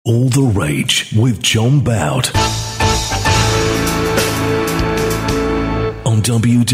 All the Rage with John Bout on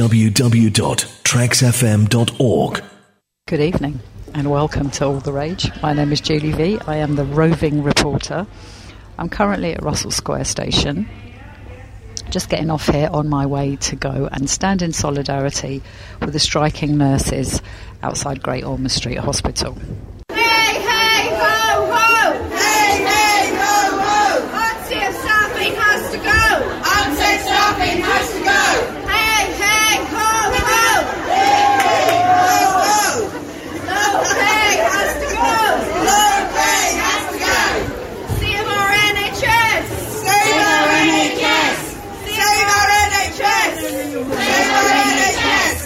www.traxfm.org. Good evening and welcome to All the Rage. My name is Julie V. I am the roving reporter. I'm currently at Russell Square Station, just getting off here on my way to go and stand in solidarity with the striking nurses outside Great Ormond Street Hospital. Hey, hey, ho, ho! Hey, hey, ho, ho! Unsafe staffing has to go! Unsafe staffing has to go! Hey, hey, ho, ho! Hey, hey, ho, ho! Low pay has to go! Low pay has to go! Save our NHS! Save our NHS! Save our NHS! Save our NHS!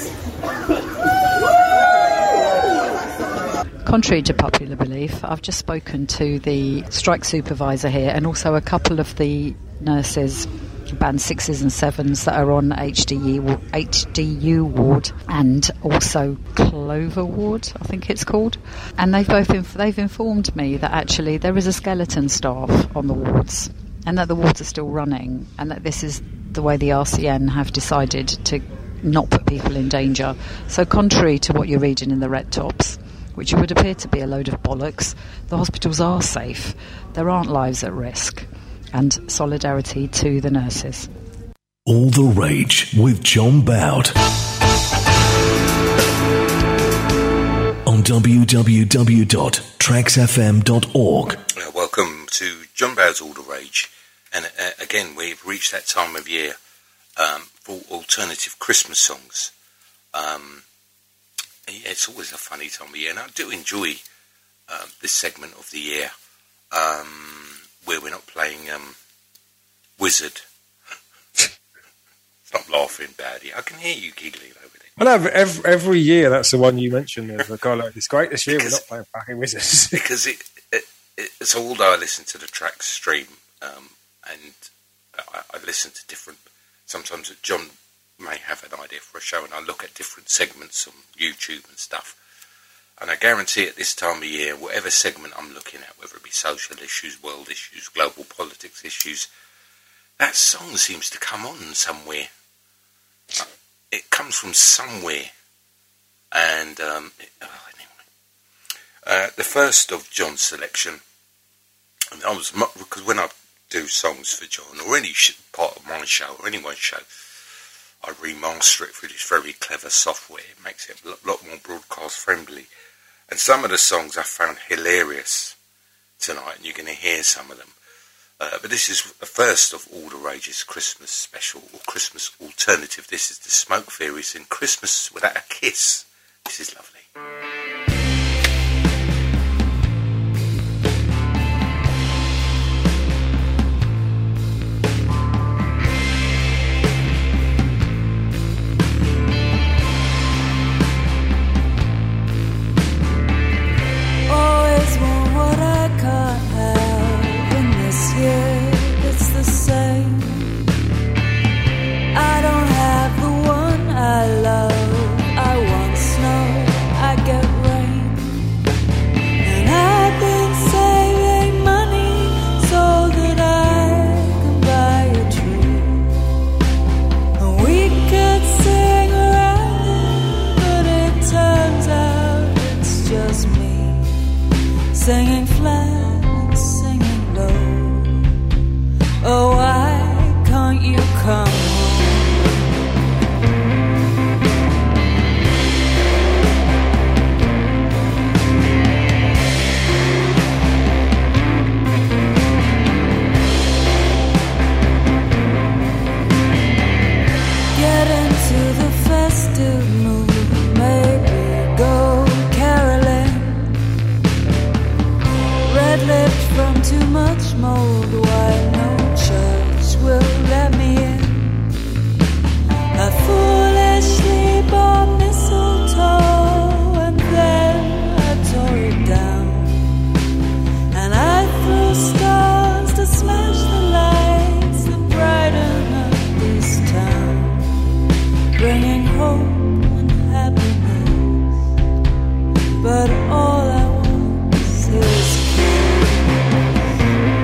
Contrary to popular belief, I've just spoken to the strike supervisor here and also a couple of the nurses, band 6s and 7s that are on HDU ward and also Clover ward, I think it's called. And they've informed me that actually there is a skeleton staff on the wards and that the wards are still running and that this is the way the RCN have decided to not put people in danger. So contrary to what you're reading in the red tops, which would appear to be a load of bollocks, the hospitals are safe. There aren't lives at risk. And solidarity to the nurses. All the Rage with John Bout on www.traxfm.org. Welcome to John Bout's All the Rage. And again, we've reached that time of year for alternative Christmas songs. It's always a funny time of year, and I do enjoy this segment of the year where we're not playing Wizard. Stop laughing, Baddy. I can hear you giggling over there. Well, no, every year that's the one you mentioned. Of it's great this year. We're not playing fucking Wizards because it's although I listen to the track stream and I listen to different. Sometimes John may have an idea for a show and I look at different segments on YouTube and stuff, and I guarantee at this time of year, whatever segment I'm looking at, whether it be social issues, world issues, global politics issues, that song seems to come on somewhere. It comes from somewhere, and anyway, the first of John's selection, and I was, because when I do songs for John or any part of my show or anyone's show, I remaster it through this very clever software. It makes it a lot more broadcast friendly. And some of the songs I found hilarious tonight, and you're going to hear some of them. But this is the first of All the Rage's Christmas special, or Christmas alternative. This is the Smoke Theories in Christmas Without a Kiss. This is lovely. Singing flat and singing low. Oh, why can't you come Get into the festive mood, maybe go caroling. Red-lipped from too much mold, why no church will let me in? I foolishly bought mistletoe and then I tore it down, and I threw stars to smash the lights that brighten up this town, bringing hope and happiness, but all I want is kiss.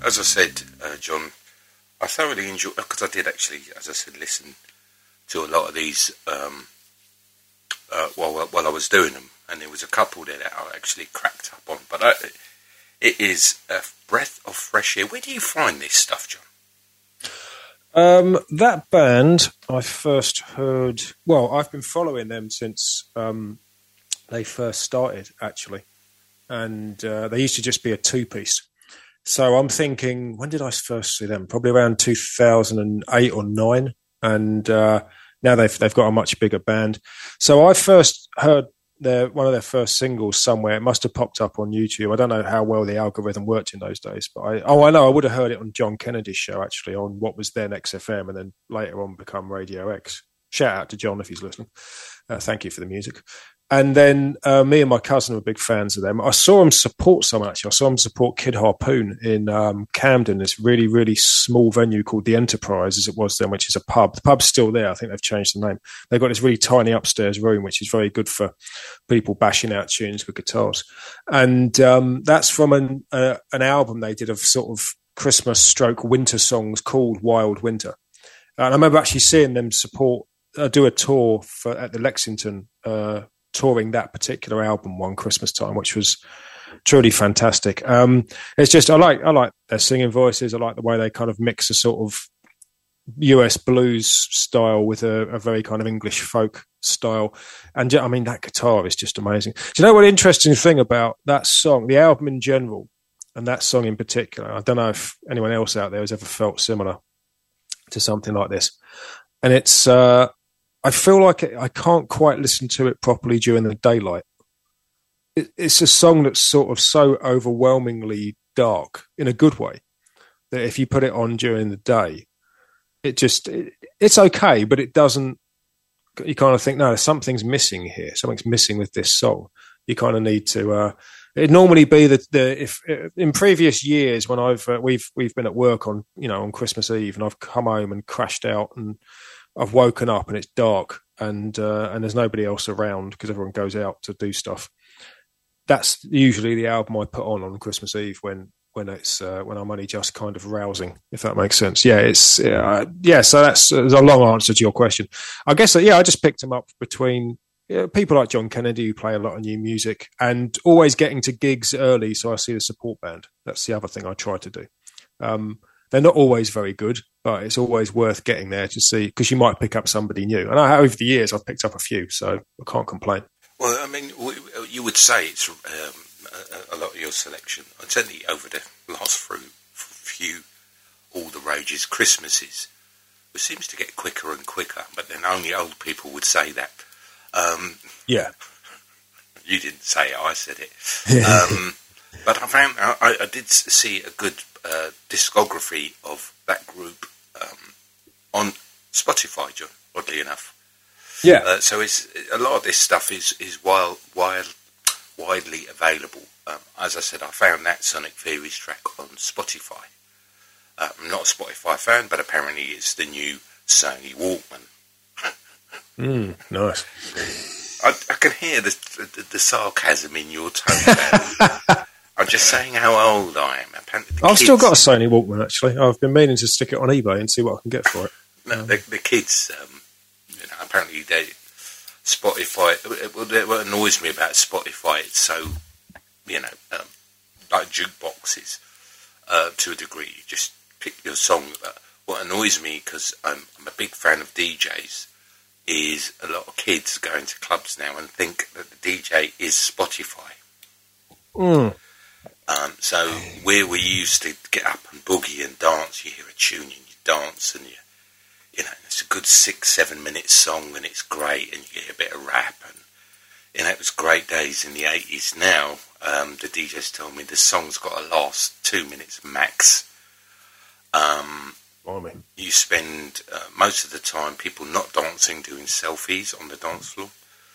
as I said, John, I thoroughly enjoyed, because I did actually, as I said, listen to a lot of these while I was doing them, and there was a couple there that I actually cracked up on. But it is a breath of fresh air. Where do you find this stuff, John? That band I first heard. Well, I've been following them since they first started, actually, and they used to just be a two-piece. So I'm thinking, when did I first see them? Probably around 2008 or 9, and now they've got a much bigger band. So I first heard one of their first singles somewhere. It must have popped up on YouTube. I don't know how well the algorithm worked in those days, but I know I would have heard it on John Kennedy's show, actually, on what was then XFM and then later on become Radio X. Shout out to John if he's listening. Thank you for the music. And then me and my cousin were big fans of them. I saw them support someone, actually. I saw them support Kid Harpoon in Camden, this really, really small venue called The Enterprise, as it was then, which is a pub. The pub's still there. I think they've changed the name. They've got this really tiny upstairs room, which is very good for people bashing out tunes with guitars. And that's from an album they did of sort of Christmas/winter songs called Wild Winter. And I remember actually seeing them do a tour at the Lexington touring that particular album one Christmas time, which was truly fantastic. It's just I like their singing voices. I like the way they kind of mix a sort of US blues style with a very kind of English folk style, and I mean that guitar is just amazing. Do you know what interesting thing about that song, the album in general, and that song in particular? I don't know if anyone else out there has ever felt similar to something like this, and it's. I feel like I can't quite listen to it properly during the daylight. It's a song that's sort of so overwhelmingly dark in a good way that if you put it on during the day, it's okay, but it doesn't. You kind of think, no, something's missing here. Something's missing with this song. You kind of need to. It'd normally be if in previous years when we've been at work on Christmas Eve and I've come home and crashed out and I've woken up and it's dark and there's nobody else around because everyone goes out to do stuff. That's usually the album I put on Christmas Eve when I'm only just kind of rousing, if that makes sense. Yeah, So that's a long answer to your question. I guess I just picked them up between people like John Kennedy who play a lot of new music and always getting to gigs early, so I see the support band. That's the other thing I try to do. They're not always very good, but it's always worth getting there to see, because you might pick up somebody new. And over the years, I've picked up a few, so I can't complain. Well, I mean, you would say it's a lot of your selection. And certainly over the last few All the Rage's Christmases, it seems to get quicker and quicker, but then only old people would say that. Yeah. You didn't say it, I said it. But I found I did see a good discography of that group on Spotify, John, oddly enough. Yeah. So it's a lot of this stuff is widely available. As I said, I found that Sonic Theories track on Spotify. I'm not a Spotify fan, but apparently it's the new Sony Walkman. Nice. I can hear the sarcasm in your tone there. I'm just saying how old I am. Apparently I've still got a Sony Walkman, actually. I've been meaning to stick it on eBay and see what I can get for it. No, the kids, apparently Spotify. What annoys me about Spotify, it's so, like jukeboxes to a degree. You just pick your song. But what annoys me, because I'm a big fan of DJs, is a lot of kids going to clubs now and think that the DJ is Spotify. So where we used to get up and boogie and dance, you hear a tune and you dance and it's a good 6-7 minute song and it's great and you hear a bit of rap and it was great days in the 80s. Now the DJs told me the song's got to last 2 minutes max. You spend most of the time people not dancing, doing selfies on the dance floor.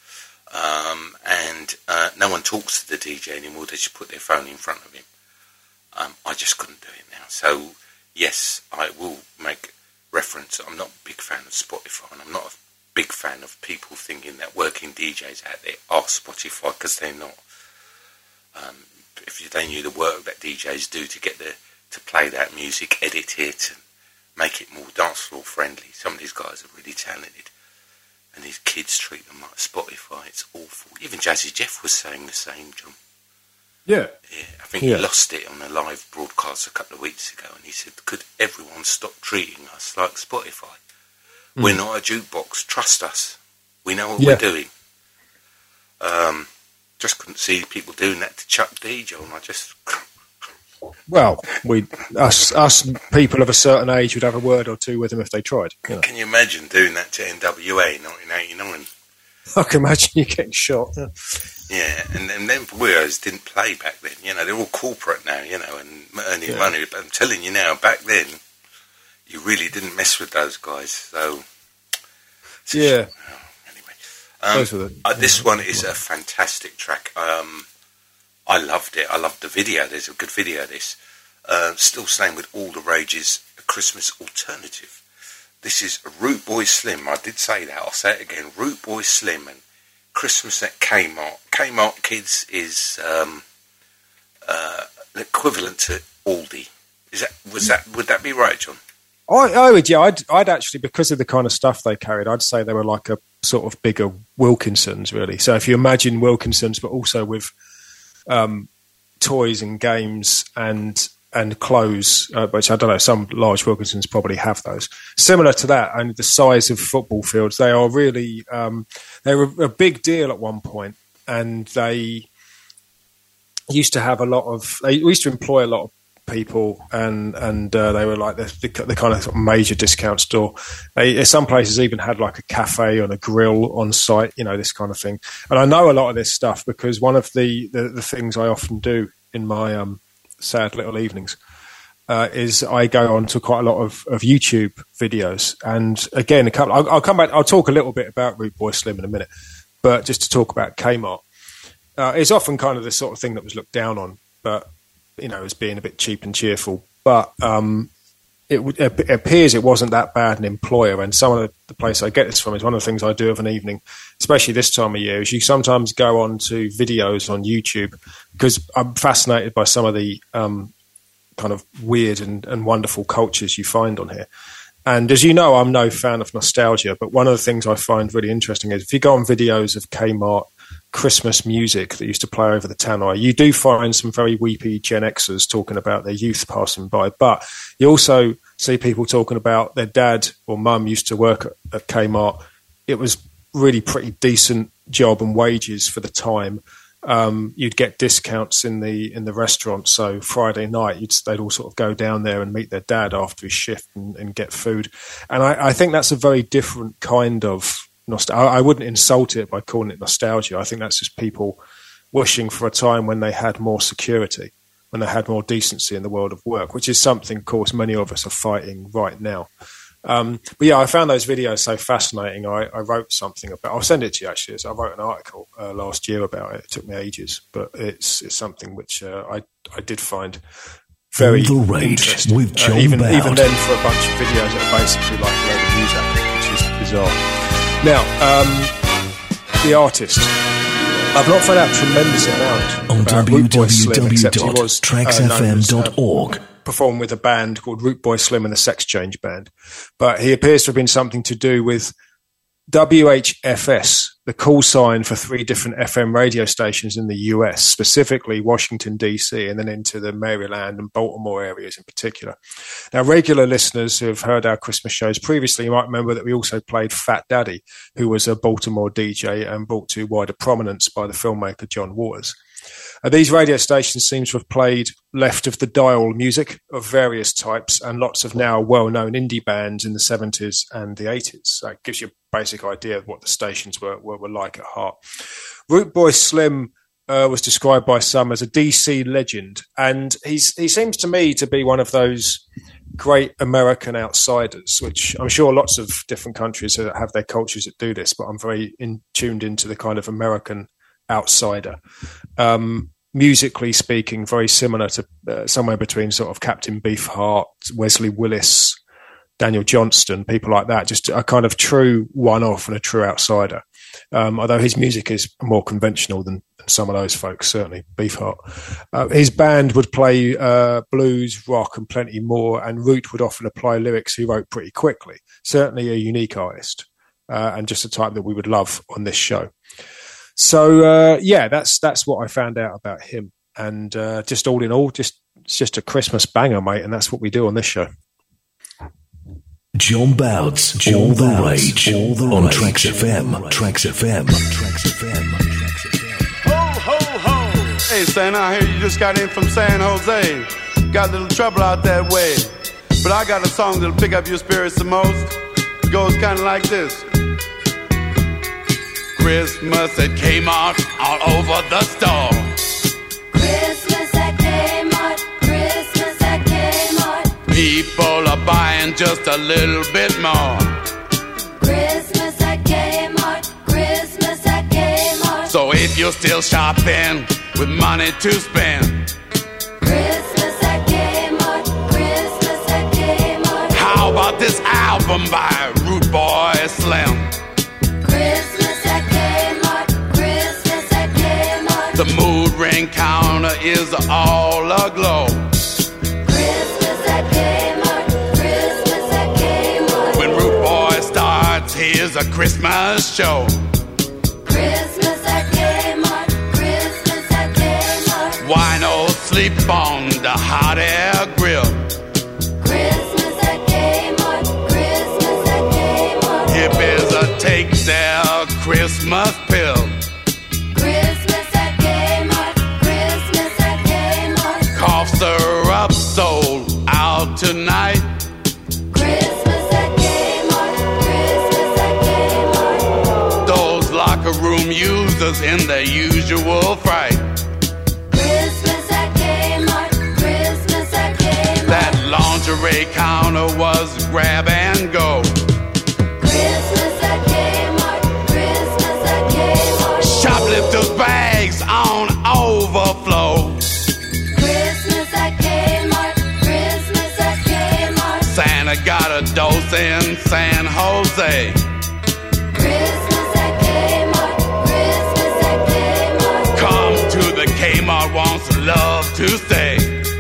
And no one talks to the DJ anymore. They just put their phone in front of him. I just couldn't do it now. So, yes, I will make reference. I'm not a big fan of Spotify, and I'm not a big fan of people thinking that working DJs out there are Spotify, because they're not. If they knew the work that DJs do to to play that music, edit it, and make it more dance floor friendly. Some of these guys are really talented, and these kids treat them like Spotify. It's awful. Even Jazzy Jeff was saying the same, John. Yeah. I think he lost it on a live broadcast a couple of weeks ago, and he said, could everyone stop treating us like Spotify? We're not a jukebox. Trust us. We know what we're doing. Just couldn't see people doing that to Chuck D, John. Well, us people of a certain age would have a word or two with them if they tried. You know. Can you imagine doing that to NWA in 1989? I can imagine you getting shot. Yeah, and them weirdos didn't play back then. You know, they're all corporate now, you know, and earning money. But I'm telling you now, back then, you really didn't mess with those guys. So, yeah. Anyway, this one is a fantastic track. I loved it. I loved the video. There's a good video of this. Still staying with All the Rage's Christmas alternative. This is Root Boy Slim. I did say that. I'll say it again. Root Boy Slim and Christmas at Kmart. Kmart, kids, is equivalent to Aldi. Would that be right, John? I would, yeah. I'd actually, because of the kind of stuff they carried, I'd say they were like a sort of bigger Wilkinsons, really. So if you imagine Wilkinsons, but also with toys and games and clothes, which I don't know, some large Wilkinsons probably have those. Similar to that, and the size of football fields, they are really they were a big deal at one point, and they used to have they used to employ a lot of people, and they were like the kind of major discount store. Some places even had like a cafe and a grill on site, you know, this kind of thing. And I know a lot of this stuff because one of the things I often do in my sad little evenings is I go on to quite a lot of YouTube videos. And again, I'll come back. I'll talk a little bit about Root Boy Slim in a minute, but just to talk about Kmart, it's often kind of the sort of thing that was looked down on, but you know, as being a bit cheap and cheerful. But it appears it wasn't that bad an employer. And some of the place I get this from is one of the things I do of an evening, especially this time of year, is you sometimes go on to videos on YouTube, because I'm fascinated by some of the kind of weird and wonderful cultures you find on here. And as you know, I'm no fan of nostalgia, but one of the things I find really interesting is if you go on videos of Kmart Christmas music that used to play over the tannoy, you do find some very weepy Gen Xers talking about their youth passing by, but you also see people talking about their dad or mum used to work at Kmart. It was really pretty decent job and wages for the time. You'd get discounts in the restaurant, so Friday night they'd all sort of go down there and meet their dad after his shift and get food. And I think that's a very different kind of I wouldn't insult it by calling it nostalgia. I think that's just people wishing for a time when they had more security, when they had more decency in the world of work, which is something, of course, many of us are fighting right now. But yeah, I found those videos so fascinating. I wrote something about. I'll send it to you actually. I wrote an article last year about it. It took me ages, but it's something which I did find very interesting. With John even Bout. even then, for a bunch of videos that are basically like a load of music, which is bizarre. Now, the artist. I've not found out a tremendous amount on about Root Boy Slim, except he was www.traxfm.org. Performed with a band called Root Boy Slim and the Sex Change Band. But he appears to have been something to do with WHFS, the call sign for 3 different FM radio stations in the US, specifically Washington, D.C., and then into the Maryland and Baltimore areas in particular. Now, regular listeners who have heard our Christmas shows previously, you might remember that we also played Fat Daddy, who was a Baltimore DJ and brought to wider prominence by the filmmaker John Waters. These radio stations seem to have played left of the dial music of various types and lots of now well-known indie bands in the 70s and the 80s. So it gives you a basic idea of what the stations were like at heart. Root Boy Slim was described by some as a DC legend, and he seems to me to be one of those great American outsiders, which I'm sure lots of different countries have their cultures that do this, but I'm very tuned into the kind of American outsider. Musically speaking, very similar to somewhere between sort of Captain Beefheart, Wesley Willis, Daniel Johnston, people like that, just a kind of true one-off and a true outsider. although his music is more conventional than some of those folks, certainly Beefheart. His band would play blues, rock, and plenty more, and Root would often apply lyrics he wrote pretty quickly. Certainly a unique artist, and just a type that we would love on this show. So, that's what I found out about him. And just all in all, it's just a Christmas banger, mate, and that's what we do on this show. John Bouts, All the Rage, on Tracks FM. Tracks FM. Tracks FM. Tracks FM. Ho, ho, ho. Hey, Santa, I hear you just got in from San Jose. Got a little trouble out that way. But I got a song that'll pick up your spirits the most. It goes kind of like this. Christmas at Kmart, all over the store. Christmas at Kmart, Christmas at Kmart. People are buying just a little bit more. Christmas at Kmart, Christmas at Kmart. So if you're still shopping with money to spend, Christmas at Kmart, Christmas at Kmart. how about this album by Root Boy Slim? Christmas at Kmart, Christmas at Kmart. The mood ring counter is all aglow. Christmas at Kmart, Christmas at Kmart. When Root Boy starts, here's a Christmas show. Christmas at Kmart, Christmas at Kmart. Wino sleep on the hot air grill. Christmas at Kmart, Christmas at Kmart. Hippies take their Christmas pill. Christmas at Kmart, Christmas at Kmart. Cough syrup sold out tonight. Christmas at Kmart, Christmas at Kmart. Those locker room users in their usual fright. Christmas at Kmart, Christmas at Kmart. That lingerie counter was grab and go. Christmas at Kmart, Christmas at Kmart. Shoplifters' bags on overflow. Christmas at Kmart, Christmas at Kmart. Santa got a dose in San Jose. Christmas at Kmart, Christmas at Kmart. Come to the Kmart, wants love to stay.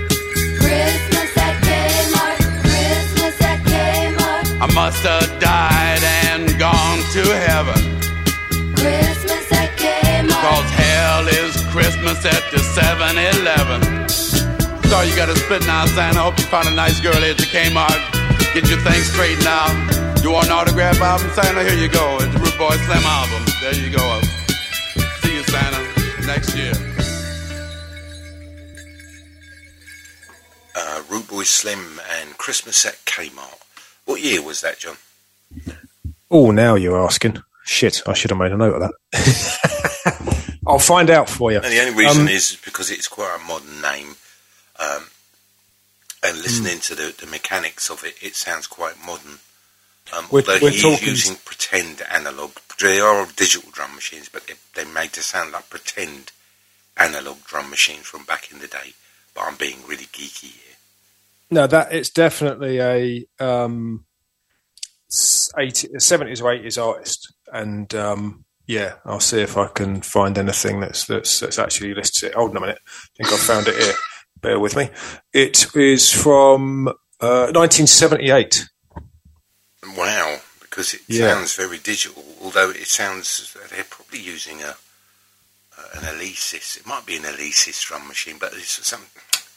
Christmas at Kmart, Christmas at Kmart. I must have died and gone to heaven. Christmas at Kmart. Cause hell is Christmas at the 7-Eleven. Sorry you got to split now, Santa. Hope you found a nice girl at the Kmart. Get your things straightened out. You want an autograph album, Santa? Here you go. It's the Root Boy Slim album. There you go. See you, Santa, next year. Root Boy Slim and Christmas at Kmart. What year was that, John? Oh, now you're asking. Shit, I should have made a note of that. I'll find out for you. And the only reason is because it's quite a modern name. And listening to the mechanics of it, it sounds quite modern. Although he's using pretend analog. They are digital drum machines, but they're made to sound like pretend analog drum machines from back in the day. But I'm being really geeky here. No, that it's definitely a 70s or 80s artist, and I'll see if I can find anything that's actually listed it. Hold on a minute, I think I found it here. Bear with me. It is from 1978. Wow, because it sounds very digital. Although it sounds they're probably using an Alesis. It might be an Alesis drum machine, but it's some.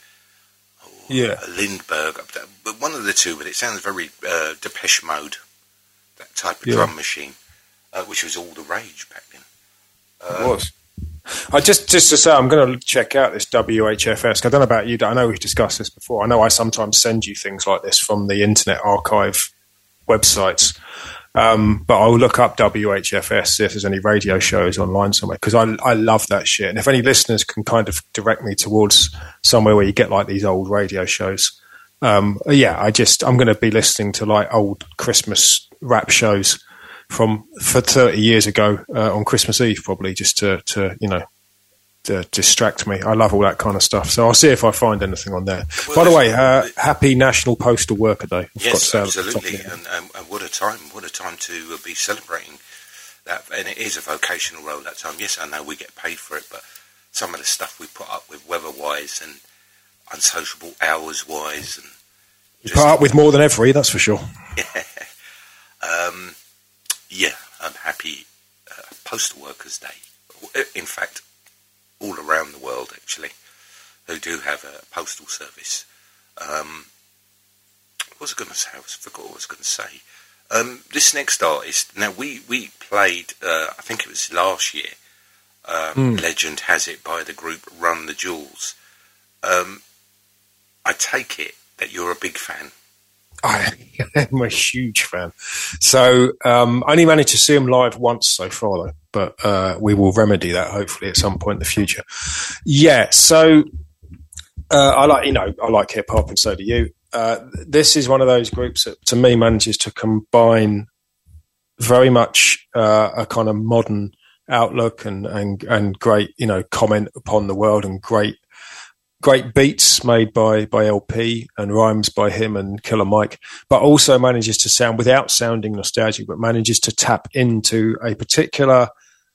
A Lindbergh, but one of the two. But it sounds very Depeche Mode, that type of drum machine, which was all the rage back then. It was. I just to say, I'm going to check out this WHFS. I don't know about you. I know we've discussed this before. I know I sometimes send you things like this from the Internet Archive websites, but I'll look up WHFS, see if there's any radio shows online somewhere, because I love that shit. And if any listeners can kind of direct me towards somewhere where you get like these old radio shows, I'm going to be listening to like old Christmas rap shows for 30 years ago on Christmas Eve, probably just to distract me. I love all that kind of stuff. So I'll see if I find anything on there. Well, by the way, happy National Postal Worker Day. Yes, absolutely. And what a time to be celebrating and it is a vocational role that time. Yes, I know we get paid for it, but some of the stuff we put up with weather-wise and unsociable hours-wise, and you put up with more than every, that's for sure. Yeah, I'm happy. Postal Workers Day. In fact, all around the world, actually, who do have a postal service. What was I going to say? I forgot what I was going to say. This next artist, now we played, I think it was last year, Legend Has It by the group Run the Jewels. I take it that you're a big fan. I am a huge fan. So I only managed to see them live once so far, though, but we will remedy that hopefully at some point in the future. Yeah, so I like hip hop, and so do you. This is one of those groups that, to me, manages to combine very much a kind of modern outlook and great, comment upon the world, and great beats made by LP and rhymes by him and Killer Mike, but also manages to sound, without sounding nostalgic, but manages to tap into a particular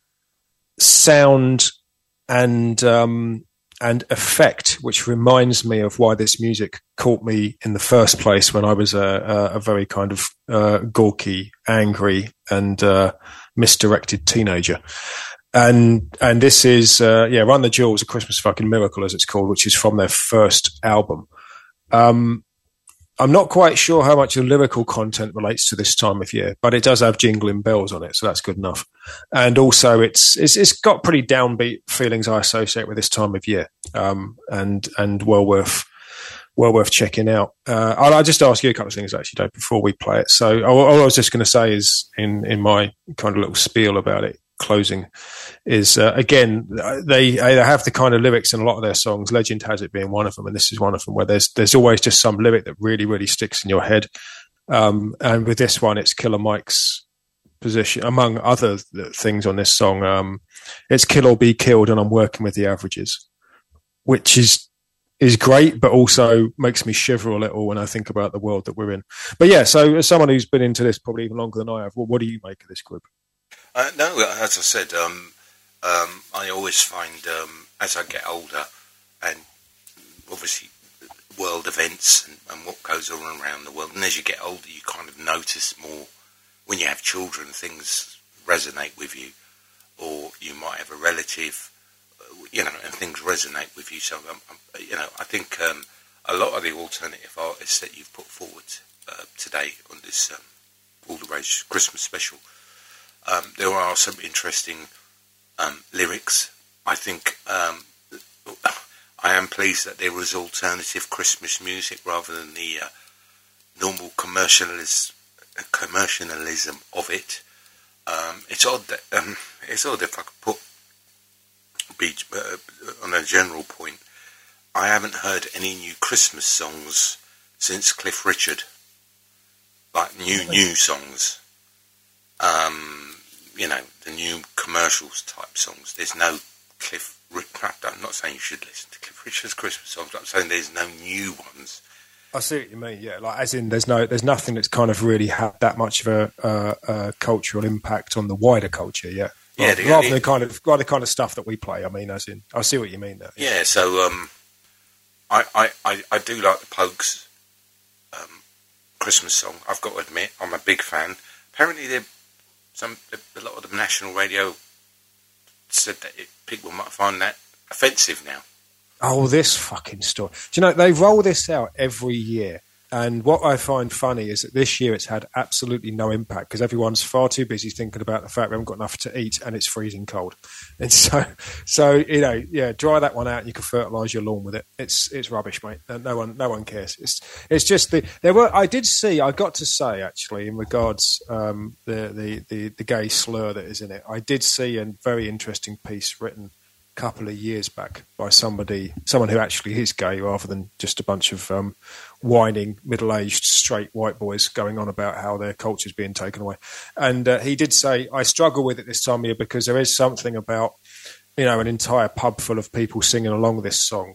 sound and effect, which reminds me of why this music caught me in the first place when I was a very kind of gawky, angry and misdirected teenager. And this is, Run the Jewels, A Christmas Fucking Miracle, as it's called, which is from their first album. I'm not quite sure how much the lyrical content relates to this time of year, but it does have jingling bells on it, so that's good enough. And also it's got pretty downbeat feelings I associate with this time of year, and well worth checking out. I'll just ask you a couple of things, actually, Dave, before we play it. So all I was just going to say is, in my kind of little spiel about it, closing, is again, they have the kind of lyrics in a lot of their songs, Legend Has It being one of them, and this is one of them, where there's always just some lyric that really, really sticks in your head. And with this one, it's Killer Mike's position, among other things on this song. It's kill or be killed, and I'm working with the averages, which is great, but also makes me shiver a little when I think about the world that we're in. But yeah, so as someone who's been into this probably even longer than I have, what do you make of this group? No, as I said, I always find as I get older, and obviously world events and what goes on around the world, and as you get older, you kind of notice more when you have children, things resonate with you, or you might have a relative, and things resonate with you. So, I think a lot of the alternative artists that you've put forward today on this All the Rage Christmas special, there are some interesting lyrics. I think I am pleased that there was alternative Christmas music rather than the normal commercialism of it. It's odd that if I could be on a general point, I haven't heard any new Christmas songs since Cliff Richard, like new songs. The new commercials type songs. There's no Cliff Richard. I'm not saying you should listen to Cliff Richard's Christmas songs, but I'm saying there's no new ones. I see what you mean. Yeah, like as in there's nothing that's kind of really had that much of a cultural impact on the wider culture. Yeah. Rather than the kind of stuff that we play. I mean, as in, I see what you mean there. Yeah. So I do like the Pogues Christmas song. I've got to admit, I'm a big fan. Apparently, a lot of the national radio said that people might find that offensive now. Oh, this fucking story. Do you know, they roll this out every year. And what I find funny is that this year it's had absolutely no impact because everyone's far too busy thinking about the fact we haven't got enough to eat and it's freezing cold. And so dry that one out and you can fertilise your lawn with it. It's rubbish, mate. No one cares. It's just I got to say actually in regards the gay slur that is in it. I did see a very interesting piece written a couple of years back by someone who actually is gay rather than just a bunch of whining middle-aged straight white boys going on about how their culture's being taken away. And he did say, I struggle with it this time of year because there is something about, an entire pub full of people singing along this song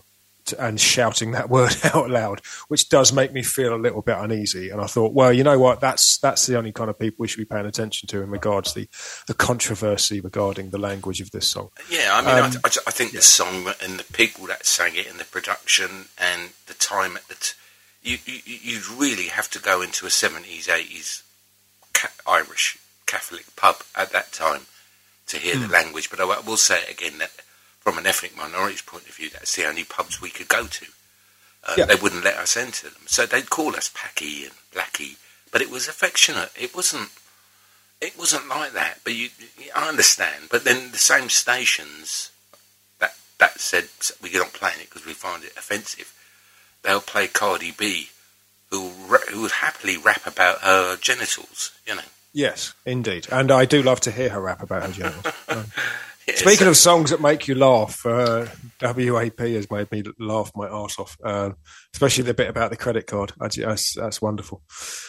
and shouting that word out loud, which does make me feel a little bit uneasy. And I thought, well, you know what? That's the only kind of people we should be paying attention to in regards to the controversy regarding the language of this song. Yeah, I mean, I think the song and the people that sang it and the production and the time at the you'd really have to go into a 70s, 80s Irish Catholic pub at that time to hear the language. But I will say it again, that from an ethnic minority's point of view, that's the only pubs we could go to. They wouldn't let us enter them. So they'd call us Packy and Blackie, but it was affectionate. It wasn't like that. But I understand. But then the same stations that said we're not playing it because we find it offensive, they'll play Cardi B, who would happily rap about her genitals, you know. Yes, indeed. And I do love to hear her rap about her genitals. Speaking of songs that make you laugh, WAP has made me laugh my arse off, especially the bit about the credit card. That's wonderful.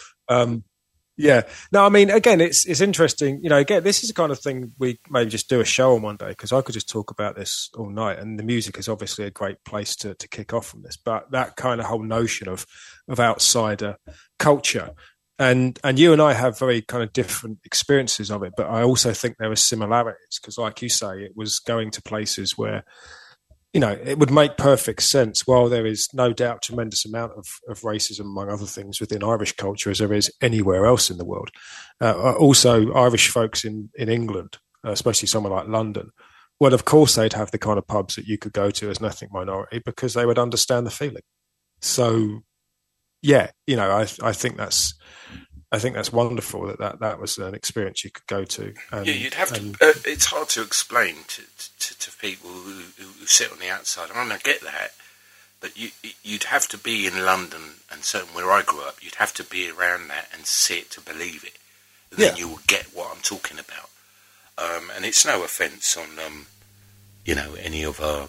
Yeah. No, I mean, again, it's interesting. You know, again, this is the kind of thing we maybe just do a show on one day, because I could just talk about this all night, and the music is obviously a great place to kick off from this. But that kind of whole notion of outsider culture, and you and I have very kind of different experiences of it, but I also think there are similarities, because like you say, it was going to places where, you know, it would make perfect sense. While there is no doubt tremendous amount of racism, among other things, within Irish culture, as there is anywhere else in the world. Also, Irish folks in England, especially somewhere like London, well, of course, they'd have the kind of pubs that you could go to as an ethnic minority, because they would understand the feeling. So, yeah, you know, I think that's wonderful that was an experience you could go to. And, yeah, you'd have to. It's hard to explain to people who sit on the outside. I mean, I get that, but you'd have to be in London, and certainly where I grew up, you'd have to be around that and see it to believe it. And then you will get what I'm talking about. And it's no offence on, you know, any of our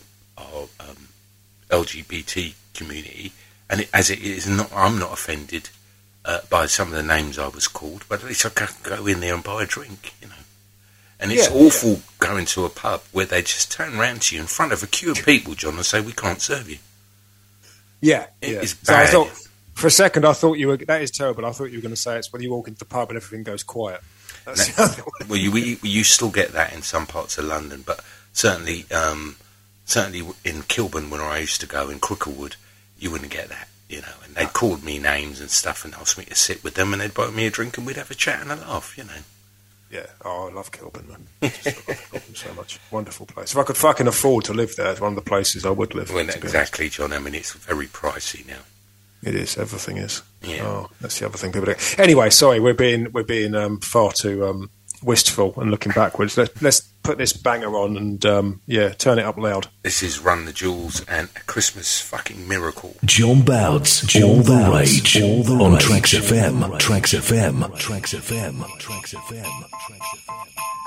LGBT community, and as it is not, I'm not offended by some of the names I was called, but at least I can go in there and buy a drink, you know. And it's awful going to a pub where they just turn around to you in front of a queue of people, John, and say, we can't serve you. Yeah. It's so bad. I thought, for a second, I thought that is terrible. I thought you were going to say it's when you walk into the pub and everything goes quiet. That's the other one. Well, you still get that in some parts of London, but certainly in Kilburn, when I used to go, in Cricklewood, you wouldn't get that. You know, and they'd called me names and stuff and asked me to sit with them, and they'd buy me a drink and we'd have a chat and a laugh, you know. Yeah, I love Kilburn, man. I love Kilburn so much. Wonderful place. If I could fucking afford to live there, it's one of the places I would live. Well, exactly, John. I mean, it's very pricey now. It is. Everything is. Yeah. Oh, that's the other thing people do. Anyway, sorry, we're being far too wistful and looking backwards. Let's put this banger on and turn it up loud. This is Run the Jewels and A Christmas Fucking Miracle. John Bouts, All the Rage, on Tracks FM, Tracks FM, Tracks FM, Tracks FM, Tracks FM.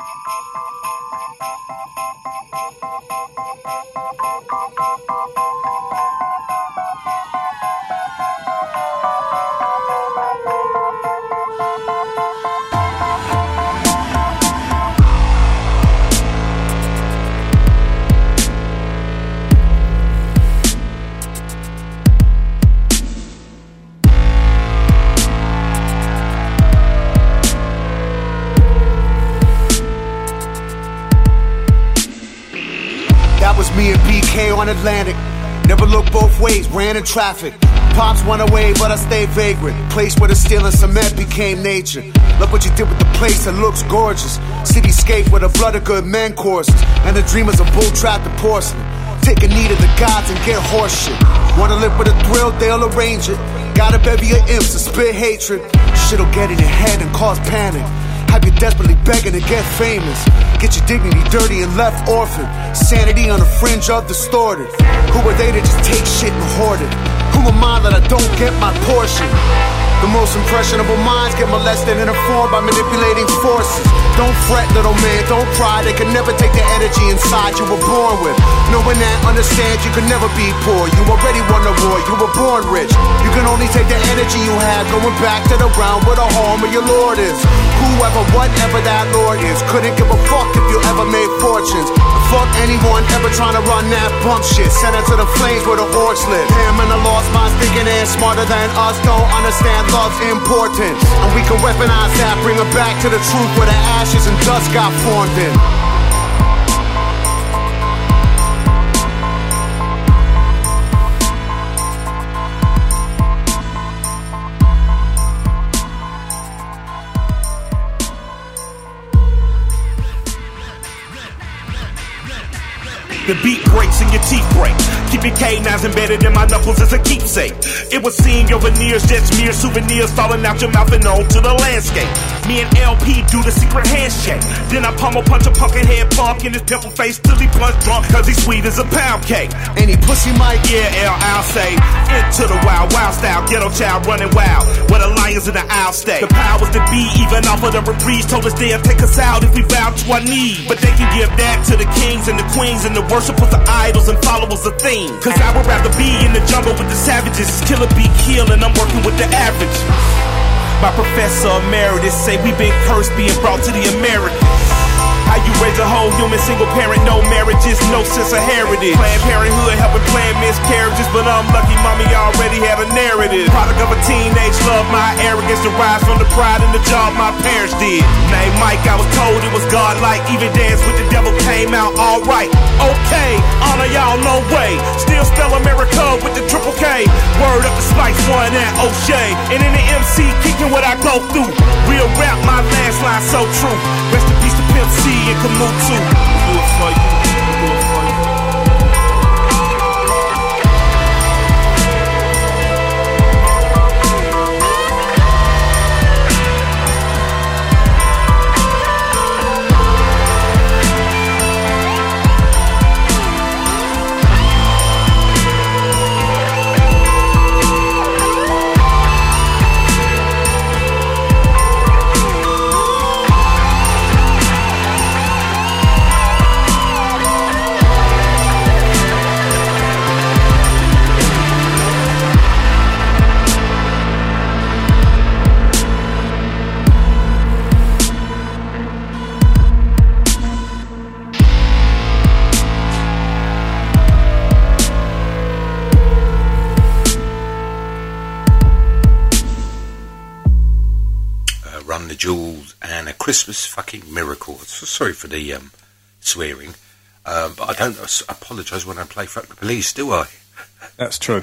Me and BK on Atlantic, never looked both ways, ran in traffic. Pops went away, but I stayed vagrant. Place where the steel and cement became nature. Look what you did with the place, it looks gorgeous. Cityscape where the blood of good men courses, and the dreamers of bull trapped the porcelain. Take a knee to the gods and get horse shit. Wanna live with a thrill, they'll arrange it. Got a bevy of imps to spit hatred. Shit'll get in your head and cause panic. Have you desperately begging to get famous. Get your dignity dirty and left orphaned. Sanity on the fringe of distorted. Who are they to just take shit and hoard it? Who am I that I don't get my portion? The most impressionable minds get molested and informed by manipulating forces. Don't fret, little man, don't cry. They can never take the energy inside you were born with. Knowing that, understand you can never be poor. You already won the war, you were born rich. You can only take the energy you have going back to the ground where the home of your Lord is. Whoever, whatever that Lord is, couldn't give a fuck if you ever made fortunes. The Fuck anyone ever trying to run that bump shit. Send it to the flames where the orcs live. Him and the lost minds thinking they're smarter than us. Don't understand love's importance. And we can weaponize that, bring it back to the truth where the ashes and dust got formed in. The beat breaks and your teeth break. Keep your canines embedded in my knuckles as a keepsake. It would seem your veneers just mere souvenirs falling out your mouth and onto the landscape. Me and LP do the secret handshake. Then I pummel punch a punkin' head punk in his pimple face till he punch drunk cause he's sweet as a pound cake. Any pussy Mike? Yeah, I'll say. Into the wild, wild style, ghetto child running wild. Where the lions in the aisle stay. The powers that be, even off of the reprise, told us they'll take us out if we bow to our knees. But they can give that to the kings and the queens and the worshipers of idols and followers of things. Cause I would rather be in the jungle with the savages. Killer be kill and I'm working with the average. My professor emeritus say we've been cursed being brought to the Americas. How you raise a whole human single parent, no marriages, no sense of heritage. Planned Parenthood helping plan miscarriages, but I'm lucky mommy already had a narrative. Product of a teenage love, my arrogance derives from the pride and the job my parents did. Name Mike, I was told it was godlike. Even Dance with the Devil came out alright. Okay, honor y'all, no way. Still spell America with the triple K. Word up the Spice One at O'Shea. And in the MC, kicking what I go through. Real rap, my last line so true. Rest in peace to Pimp C and Canute too. Do it for you. Do it for you. Jewels and A Christmas Fucking Miracle. Sorry for the swearing, but I don't apologise when I play Fuck the Police, do I? That's true.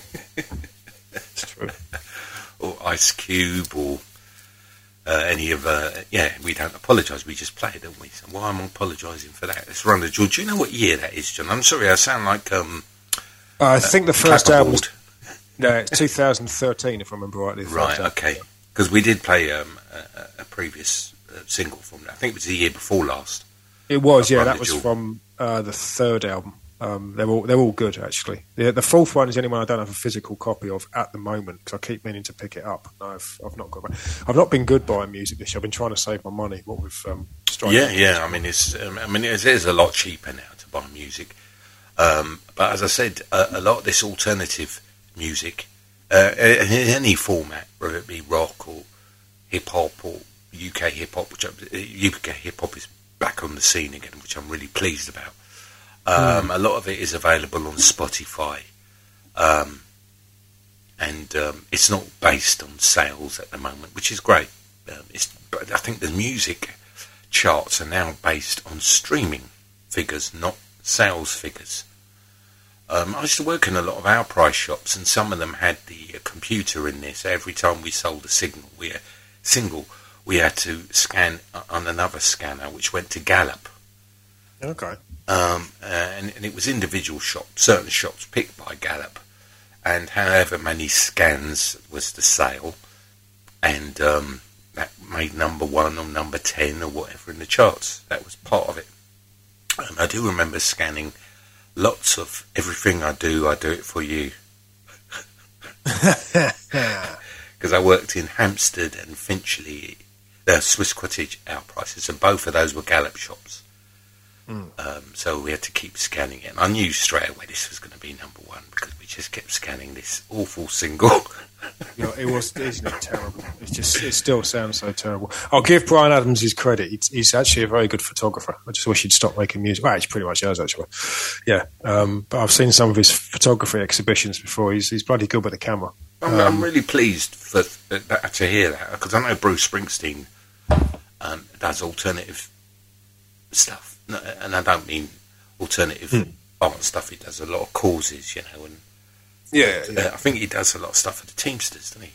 That's true. Or Ice Cube, or any of we don't apologise, we just play it, don't we? So why am I apologising for that? Let's run the jewel. Do you know what year that is, John? I'm sorry, I sound like I think the first album was, no, it's 2013 if I remember rightly. Right, okay. Because we did play a previous single from that. I think it was the year before last. It was, yeah. That was from the third album. They're all good, actually. The fourth one is the only one I don't have a physical copy of at the moment because I keep meaning to pick it up. I've not got. I've not been good buying music this year. I've been trying to save my money. What with striking. Yeah. I mean, it is a lot cheaper now to buy music. But as I said, a lot of this alternative music. In any format, whether it be rock or hip hop or UK hip hop, which UK hip hop is back on the scene again, which I'm really pleased about. A lot of it is available on Spotify, and it's not based on sales at the moment, which is great. But I think the music charts are now based on streaming figures, not sales figures. I used to work in a lot of our price shops, and some of them had the computer in there. So every time we sold a single, we had to scan on another scanner, which went to Gallup. Okay. And it was individual shops, certain shops picked by Gallup, and however many scans was the sale, and that made number 1 or number 10 or whatever in the charts. That was part of it. And I do remember scanning lots of Everything I Do It For You. Because I worked in Hampstead and Finchley, Swiss Cottage, our prices, and both of those were Gallup shops. So we had to keep scanning it. And I knew straight away this was going to be number 1 because we just kept scanning this awful single. Isn't it terrible? it still sounds so terrible. I'll give Bryan Adams his credit. He's actually a very good photographer. I just wish he'd stop making music. Well, he pretty much has, actually. Yeah. But I've seen some of his photography exhibitions before. He's bloody good with the camera. I'm really pleased to hear that, because I know Bruce Springsteen does alternative stuff. And I don't mean alternative art stuff. He does a lot of causes, you know. And I think he does a lot of stuff for the Teamsters, doesn't he?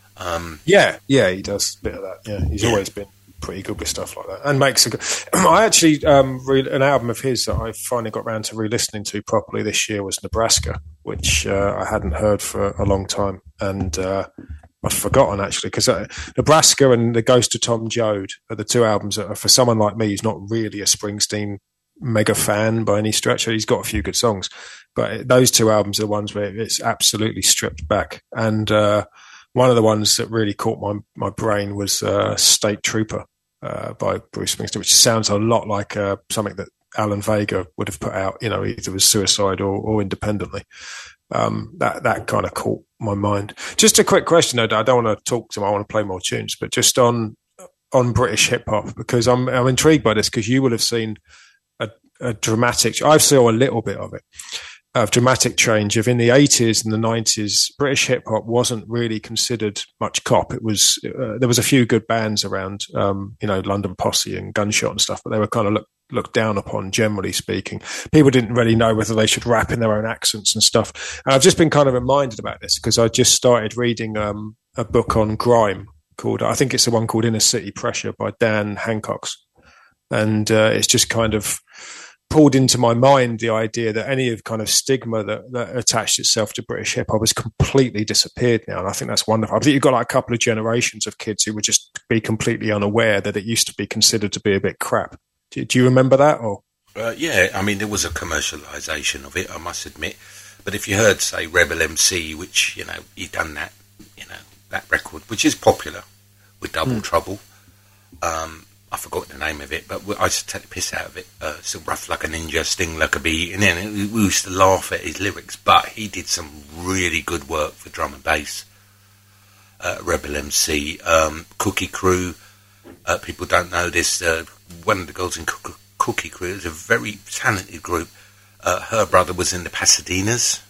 He does a bit of that. Yeah, he's always been pretty good with stuff like that, and makes a good. I actually an album of his that I finally got around to re-listening to properly this year was Nebraska, which I hadn't heard for a long time, and I'd forgotten actually, because Nebraska and The Ghost of Tom Joad are the two albums that are, for someone like me who's not really a Springsteen mega fan by any stretch. He's got a few good songs, but those two albums are the ones where it's absolutely stripped back. And one of the ones that really caught my brain was State Trooper by Bruce Springsteen, which sounds a lot like something that Alan Vega would have put out, you know, either as Suicide or independently. That kind of caught my mind. Just a quick question, though. I don't want to talk to him. I want to play more tunes, but just on British hip hop, because I'm intrigued by this, because you will have seen a dramatic. I've seen a little bit of it. Dramatic change of in the 80s and the 90s, British hip hop wasn't really considered much cop. It was there was a few good bands around, London Posse and Gunshot and stuff, but they were kind of looked down upon, generally speaking. People didn't really know whether they should rap in their own accents and stuff. And I've just been kind of reminded about this because I just started reading a book on grime called, I think it's the one called Inner City Pressure by Dan Hancocks, and it's just kind of pulled into my mind the idea that any of kind of stigma that attached itself to British hip hop has completely disappeared now. And I think that's wonderful. I think you've got like a couple of generations of kids who would just be completely unaware that it used to be considered to be a bit crap. Do you remember that? Or yeah, I mean, there was a commercialisation of it, I must admit. But if you heard, say, Rebel MC, which, you know, he'd done that, you know, that record, which is popular, with Double Trouble. I forgot the name of it, but I used to take the piss out of it. So rough like a ninja, sting like a bee. And then we used to laugh at his lyrics, but he did some really good work for drum and bass. Rebel MC, Cookie Crew. People don't know this. One of the girls in Cookie Crew is a very talented group. Her brother was in the Pasadenas.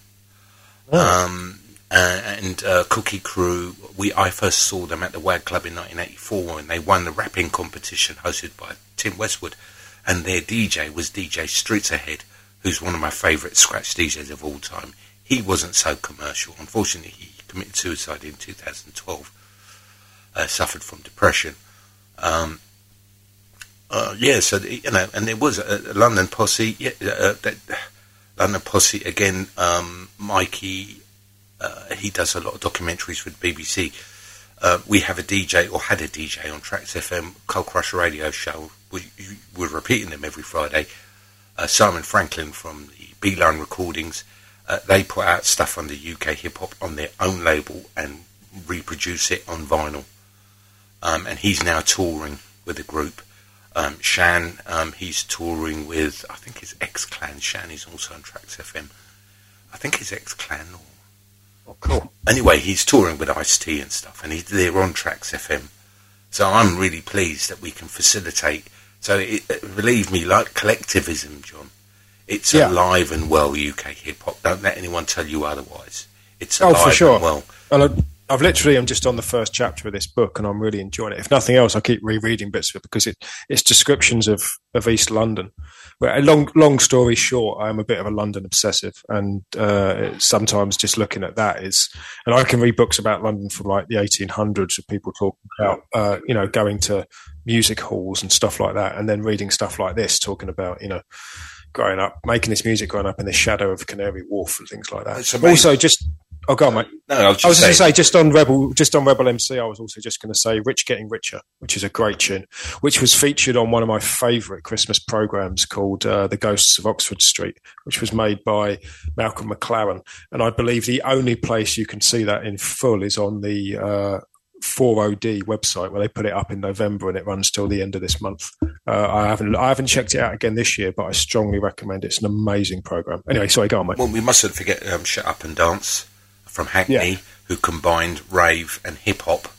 And Cookie Crew, I first saw them at the WAG Club in 1984 when they won the rapping competition hosted by Tim Westwood, and their DJ was DJ Streets Ahead, who's one of my favourite scratch DJs of all time. He wasn't so commercial. Unfortunately, he committed suicide in 2012, suffered from depression. So, you know, and there was a London Posse, London Posse again, Mikey. He does a lot of documentaries for the BBC. We have a DJ, or had a DJ on Tracks FM, Cold Crush Radio Show. We're repeating them every Friday. Simon Franklin from the B-Line Recordings. They put out stuff on the UK hip-hop on their own label and reproduce it on vinyl. And he's now touring with a group. Shan, he's touring with, I think it's X-Clan. Shan is also on Tracks FM. I think it's X-Clan or... Oh, cool. Anyway, he's touring with Ice-T and stuff, and they're on Tracks FM. So I'm really pleased that we can facilitate. So believe me, like collectivism, John, it's alive and well, UK hip-hop. Don't let anyone tell you otherwise. It's alive for sure. and well. Well, I'm just on the first chapter of this book, and I'm really enjoying it. If nothing else, I keep rereading bits of it because it's descriptions of East London. Well, long story short, I'm a bit of a London obsessive, and sometimes just looking at that and I can read books about London from like the 1800s of people talking about, going to music halls and stuff like that, and then reading stuff like this, talking about, growing up, making this music growing up in the shadow of Canary Wharf and things like that. Also, go on, mate. No, I was just going to say, just on Rebel MC, I was also just going to say Rich Getting Richer, which is a great tune, which was featured on one of my favourite Christmas programmes called The Ghosts of Oxford Street, which was made by Malcolm McLaren. And I believe the only place you can see that in full is on the 4OD website, where they put it up in November and it runs till the end of this month. I haven't checked it out again this year, but I strongly recommend it. It's an amazing programme. Anyway, sorry, go on, mate. Well, we mustn't forget Shut Up and Dance from Hackney, who combined rave and hip-hop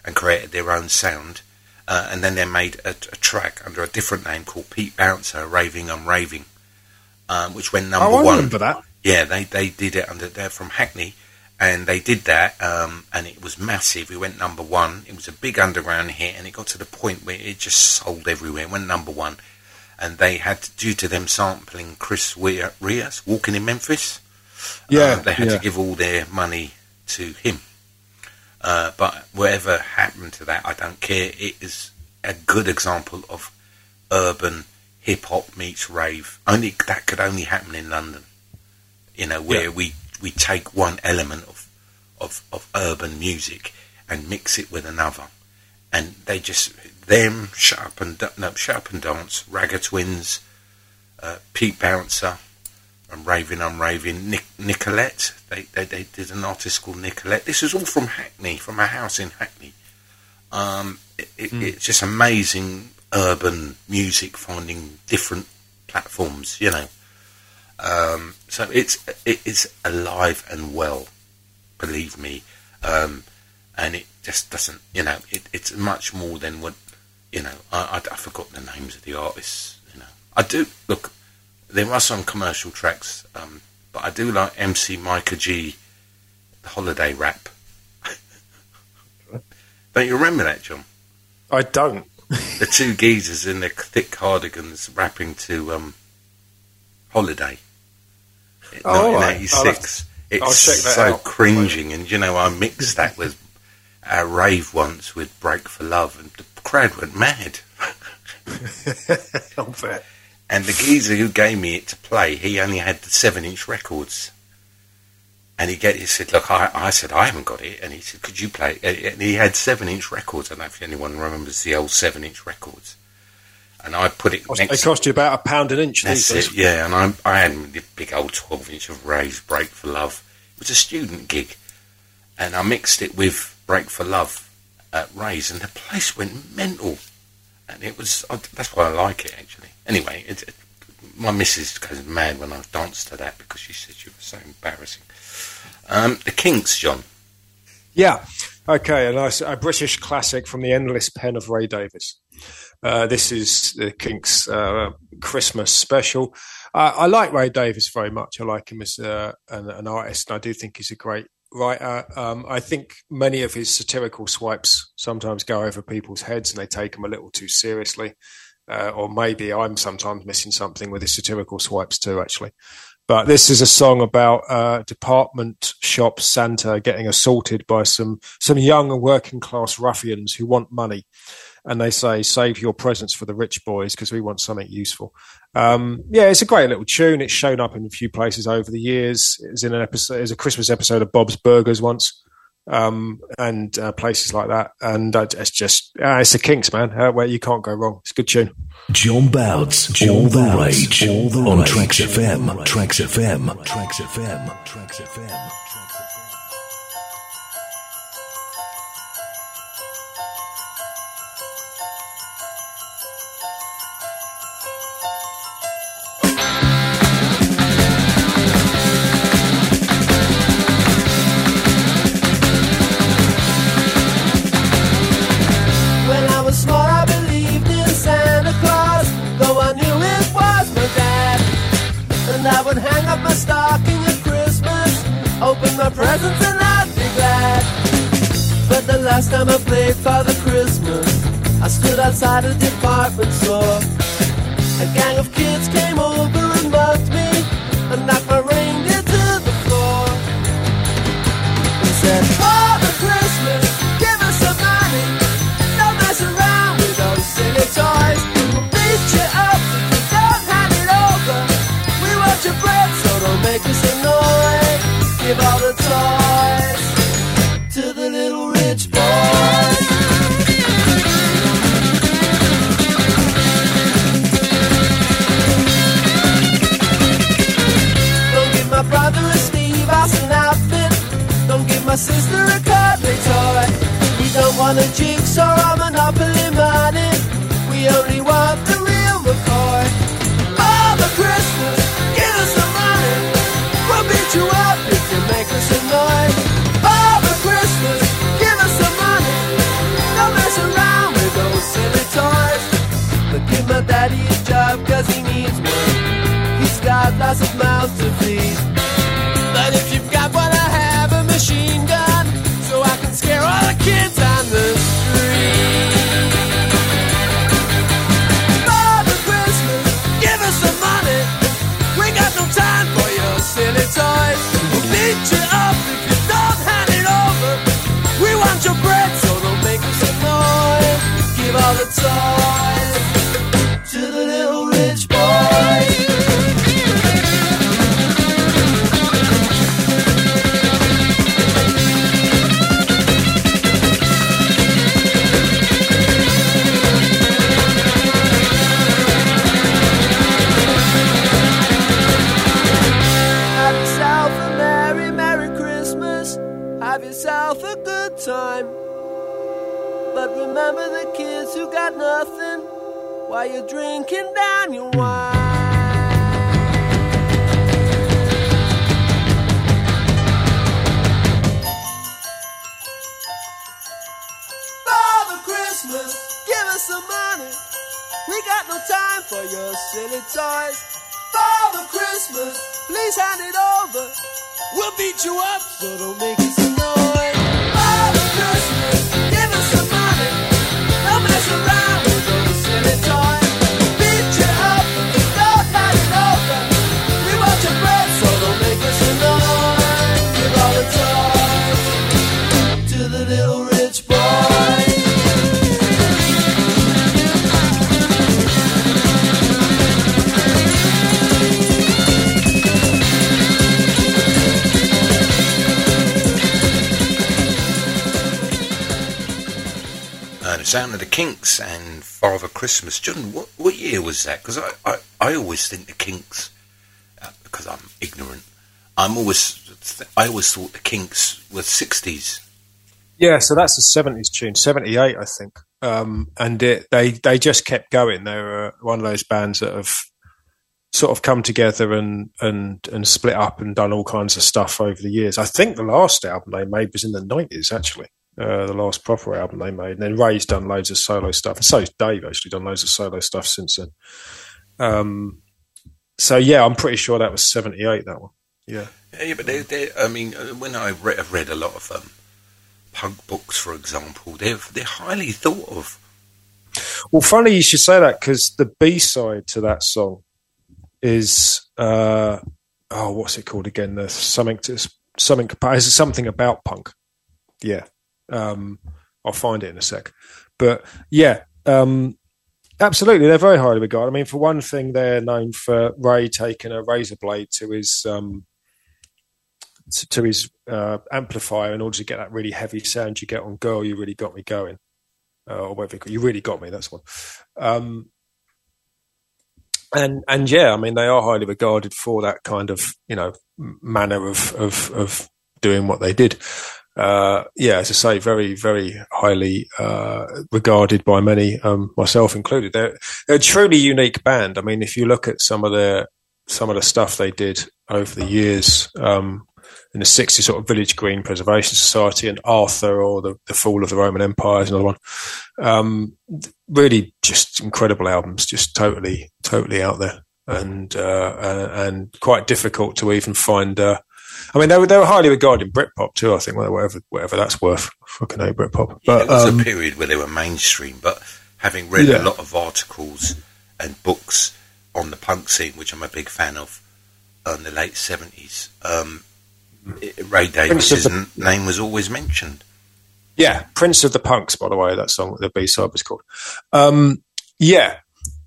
and created their own sound. And then they made a track under a different name called Pete Bouncer, Raving I'm Raving, which went number one. I remember that. Yeah, they did it they're from Hackney, and they did that, and it was massive. It went number one. It was a big underground hit, and it got to the point where it just sold everywhere. It went number one, and they had, due to them sampling Chris Rias, Walking in Memphis, they had to give all their money to him. But whatever happened to that, I don't care. It is a good example of urban hip-hop meets rave. That could only happen in London, where we take one element of urban music and mix it with another. And they just, Shut Up and Dance, Ragga Twins, Pete Bouncer, and Raving I'm Raving, Nicolette. They did an artist called Nicolette. This is all from Hackney, from a house in Hackney. It's just amazing urban music finding different platforms, So it's alive and well, believe me. And it just doesn't, it's much more than what, I forgot the names of the artists, I do, look, there are some commercial tracks, but I do like MC Micah G, the Holiday Rap. Don't you remember that, John? I don't. The two geezers in their thick cardigans rapping to Holiday in 1986. It's so cringing, and I mixed that with our rave once with Break for Love, and the crowd went mad. Not fair. And the geezer who gave me it to play, he only had the 7-inch records. And he said, look, I said, I haven't got it. And he said, could you play it? And he had 7-inch records. I don't know if anyone remembers the old 7-inch records. And I put it next... They cost you about £1 an inch. That's it, yeah. And I had the big old 12-inch of Ray's Break for Love. It was a student gig. And I mixed it with Break for Love at Ray's, and the place went mental. And it was... that's why I like it, actually. Anyway, my missus goes mad when I dance to that because she said she was so embarrassing. The Kinks, John. Yeah. Okay, a British classic from the endless pen of Ray Davies. This is the Kinks' Christmas special. I like Ray Davies very much. I like him as an artist, and I do think he's a great writer. I think many of his satirical swipes sometimes go over people's heads and they take them a little too seriously. Or maybe I'm sometimes missing something with his satirical swipes too, actually. But this is a song about department shop Santa getting assaulted by some young and working class ruffians who want money. And they say, save your presents for the rich boys because we want something useful. It's a great little tune. It's shown up in a few places over the years. It was in an episode. It was a Christmas episode of Bob's Burgers once. And places like that. And it's just, it's the Kinks, man. Where you can't go wrong. It's a good tune. John Bouts, All the Rage, on Trax FM, Trax FM, Trax FM, Trax FM. Presents and I'd be glad. But the last time I played Father Christmas, I stood outside a department store. A gang of kids came over and mugged me and knocked my reindeer to the floor. They said, Father Christmas, give us some money. Don't mess around with those silly toys. We'll beat you up if you don't hand it over. We want your bread, so don't make us annoy. Give all the toys to the little rich boys. Don't give my brother a Steve Austin outfit. Don't give my sister a cuddly toy. We don't want a jigsaw or Monopoly money. We only want the real McCoy. Father Christmas, give us some money. We'll beat you up if you make us annoyed. Father Christmas, give us some money. We'll beat you up if you don't hand it over. We want your bread, so don't make us annoy. Give all the toys to the little rich boy. Have yourself a good time. But remember the kids who got nothing while you're drinking down your wine. Father Christmas, give us some money. We got no time for your silly toys. Father Christmas, please hand it over. We'll beat you up, so don't make us annoyed. Father Christmas, give us some money. Don't mess around with those silly toys. Beat you up, don't hand it over. We want your bread, so don't make us annoyed. Give all the toys to the little rich boy. The sound of the Kinks and Father Christmas. John, what year was that? Because I always think the Kinks, because I'm ignorant, I always thought the Kinks were 60s. Yeah, so that's a 70s tune, 78, I think. And they just kept going. They were one of those bands that have sort of come together and split up and done all kinds of stuff over the years. I think the last album they made was in the 90s, actually. The last proper album they made. And then Ray's done loads of solo stuff. And so's Dave, actually, done loads of solo stuff since then. So, yeah, I'm pretty sure that was 78, that one. Yeah. Yeah, but I mean, when I've read a lot of punk books, for example, they're highly thought of. Well, funny you should say that, because the B-side to that song is, what's it called again? There's something about punk. Yeah. I'll find it in a sec. But yeah, absolutely, they're very highly regarded. I mean, for one thing, they're known for Ray taking a razor blade to his amplifier in order to get that really heavy sound you get on "Girl, You Really Got Me Going," or whatever you really got me. That's one. And yeah, I mean, they are highly regarded for that kind of manner of doing what they did. Yeah, as I say, very, very highly regarded by many, myself included. They're a truly unique band. I mean, if you look at some of the stuff they did over the years, in the 60s, sort of Village Green Preservation Society and Arthur, or the Fall of the Roman Empire is another one. Really, just incredible albums, just totally out there, and quite difficult to even find. I mean, they were highly regarded in Britpop too, I think, whatever that's worth. Fucking hate Britpop. But there was a period where they were mainstream, but having read a lot of articles and books on the punk scene, which I'm a big fan of, in the late 70s, Ray Davies' name was always mentioned. Yeah, Prince of the Punks, by the way, that song, the B-side was called. Yeah,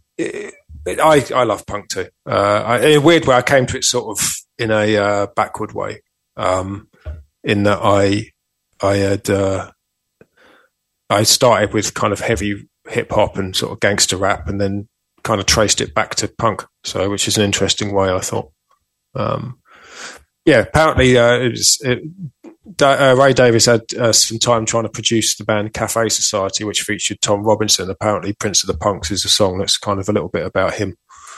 I love punk too. In a weird way, I came to it sort of in a backward way, in that I started with kind of heavy hip hop and sort of gangster rap, and then kind of traced it back to punk. So, which is an interesting way, I thought. Yeah, apparently Ray Davies had some time trying to produce the band Cafe Society, which featured Tom Robinson. Apparently, Prince of the Punks is a song that's kind of a little bit about him.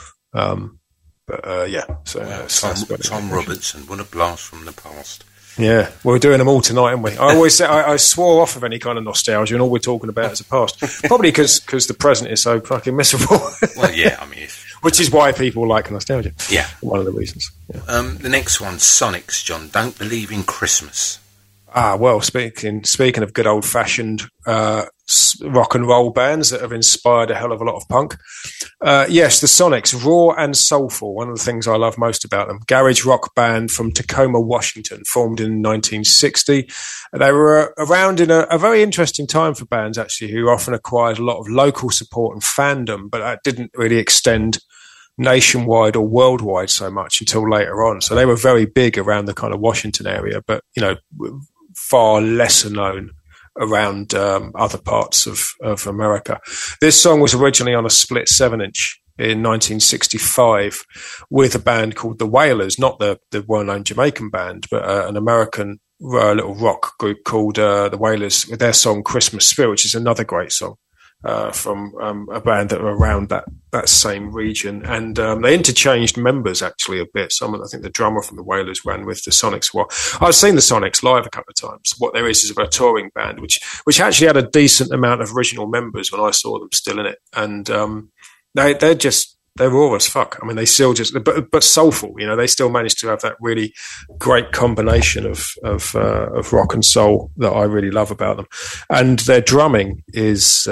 Yeah, so wow, Tom Robinson, what a blast from the past. Yeah, we're doing them all tonight, aren't we? I always say I swore off of any kind of nostalgia, and all we're talking about is the past. Probably because the present is so fucking miserable. Well, yeah, I mean, which is why people like nostalgia. Yeah, one of the reasons. Yeah. The next one, Sonics, John. Don't Believe in Christmas. Ah, well, speaking of good old fashioned rock and roll bands that have inspired a hell of a lot of punk. Yes, the Sonics, raw and soulful. One of the things I love most about them. Garage rock band from Tacoma, Washington, formed in 1960. They were around in a very interesting time for bands, actually, who often acquired a lot of local support and fandom, but that didn't really extend nationwide or worldwide so much until later on. So they were very big around the kind of Washington area, but, far lesser known around other parts of America. This song was originally on a split 7-inch in 1965 with a band called the Wailers, not the well-known Jamaican band, but an American little rock group called the Wailers, with their song Christmas Spirit, which is another great song from a band that were around that same region. And they interchanged members actually a bit. I think the drummer from the Wailers ran with the Sonics. Well, I've seen the Sonics live a couple of times. What there is a touring band, which actually had a decent amount of original members when I saw them still in it. And they're raw as fuck. I mean, they still but soulful. They still managed to have that really great combination of rock and soul that I really love about them. And their drumming is,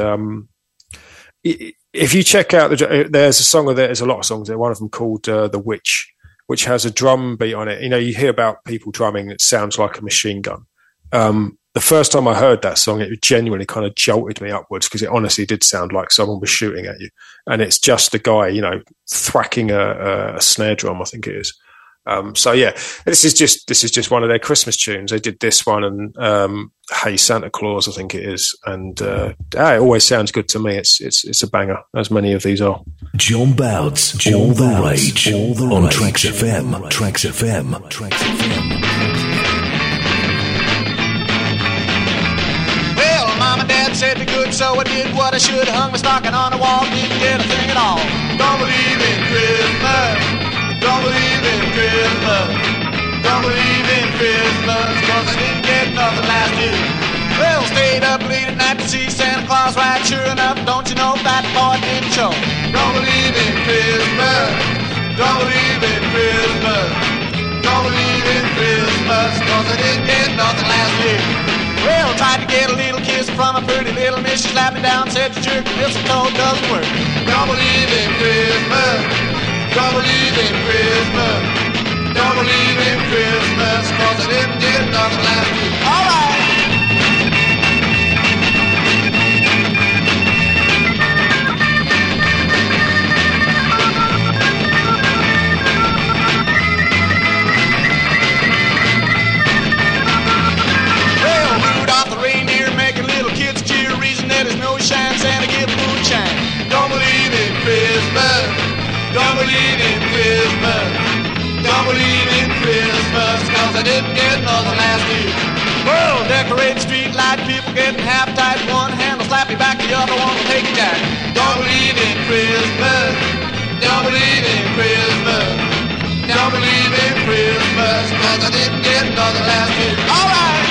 if you check out there's a song of there's a lot of songs there. One of them called "The Witch," which has a drum beat on it. You hear about people drumming that sounds like a machine gun. The first time I heard that song, it genuinely kind of jolted me upwards because it honestly did sound like someone was shooting at you. And it's just a guy, thwacking a snare drum, I think it is. This is just one of their Christmas tunes. They did this one and Hey Santa Claus, I think it is. And it always sounds good to me. It's a banger, as many of these are. John Boud's All the Rage on Trax FM. Trax FM. Trax FM. Mom and Dad said be good, so I did what I should. Hung my stocking on the wall, didn't get a thing at all. Don't believe in Christmas. Don't believe in Christmas. Don't believe in Christmas, 'cause I didn't get nothing last year. Well, stayed up late at night to see Santa Claus ride. Sure enough, don't you know that boy didn't show. Don't believe in Christmas. Don't believe in Christmas. Don't believe in Christmas, 'cause I didn't get nothing last year. Well, tried to get a little kiss from a pretty little miss. She slapped me down, said your jerk mistletoe doesn't work. Don't believe in Christmas. Don't believe in Christmas. Don't believe in Christmas, 'cause I didn't get nothing last week. All right. There's no shine, Santa give moonshine. Don't believe in Christmas. Don't believe in Christmas. Don't believe in Christmas, 'cause I didn't get nothing last year. Well, decorate street light, people getting half tight. One hand will slap you back, the other one will take you down. Don't believe in Christmas. Don't believe in Christmas. Don't believe in Christmas, 'cause I didn't get nothing last year. All right.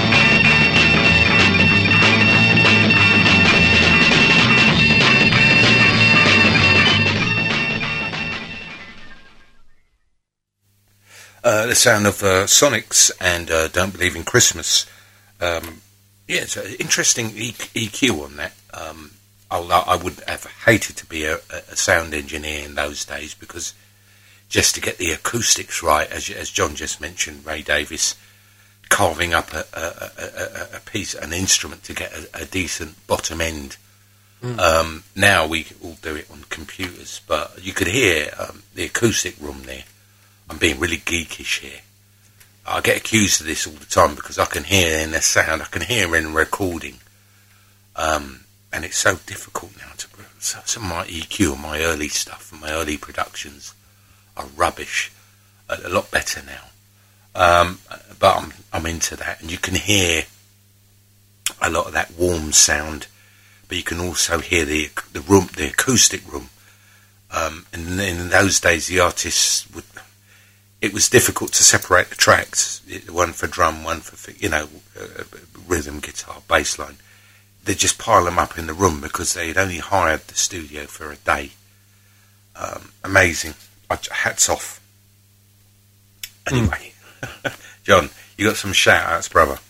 The sound of Sonics and Don't Believe in Christmas. It's an interesting EQ on that. I would have hated to be a sound engineer in those days, because just to get the acoustics right, as John just mentioned, Ray Davies carving up a piece, an instrument to get a decent bottom end. Now we all do it on computers, but you could hear the acoustic room there. I'm being really geekish here. I get accused of this all the time because I can hear in the sound, I can hear in recording. And it's so difficult now to... Some of my EQ and my early stuff and my early productions are rubbish. A lot better now. But I'm into that. And you can hear a lot of that warm sound, but you can also hear the room, the acoustic room. And in those days, the artists would... It was difficult to separate the tracks, one for drum, one for, rhythm, guitar, bass line. They'd just pile them up in the room because they'd only hired the studio for a day. Amazing. Hats off. Anyway, John, you got some shout-outs, brother?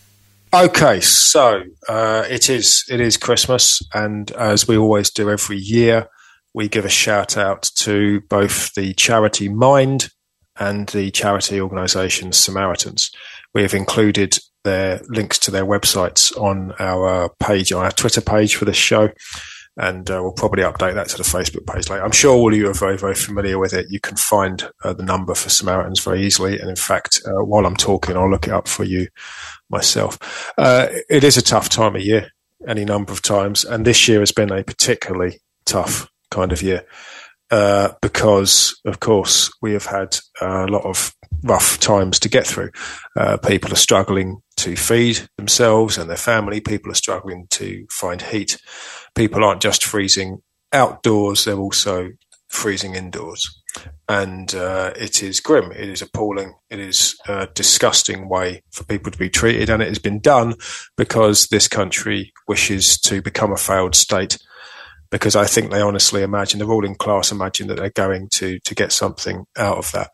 Okay, so it is Christmas, and as we always do every year, we give a shout out to both the charity Mind and the charity organisation Samaritans. We have included their links to their websites on our page, on our Twitter page for this show, and we'll probably update that to the Facebook page later. I'm sure all of you are very, very familiar with it. You can find the number for Samaritans very easily, and in fact, while I'm talking, I'll look it up for you myself. It is a tough time of year, any number of times, and this year has been a particularly tough kind of year because, of course, we have had a lot of rough times to get through. People are struggling to feed themselves and their family. People are struggling to find heat. People aren't just freezing outdoors, they're also freezing indoors. And it is grim. It is appalling. It is a disgusting way for people to be treated. And it has been done because this country wishes to become a failed state. Because I think they honestly imagine, the ruling class imagine that they're going to get something out of that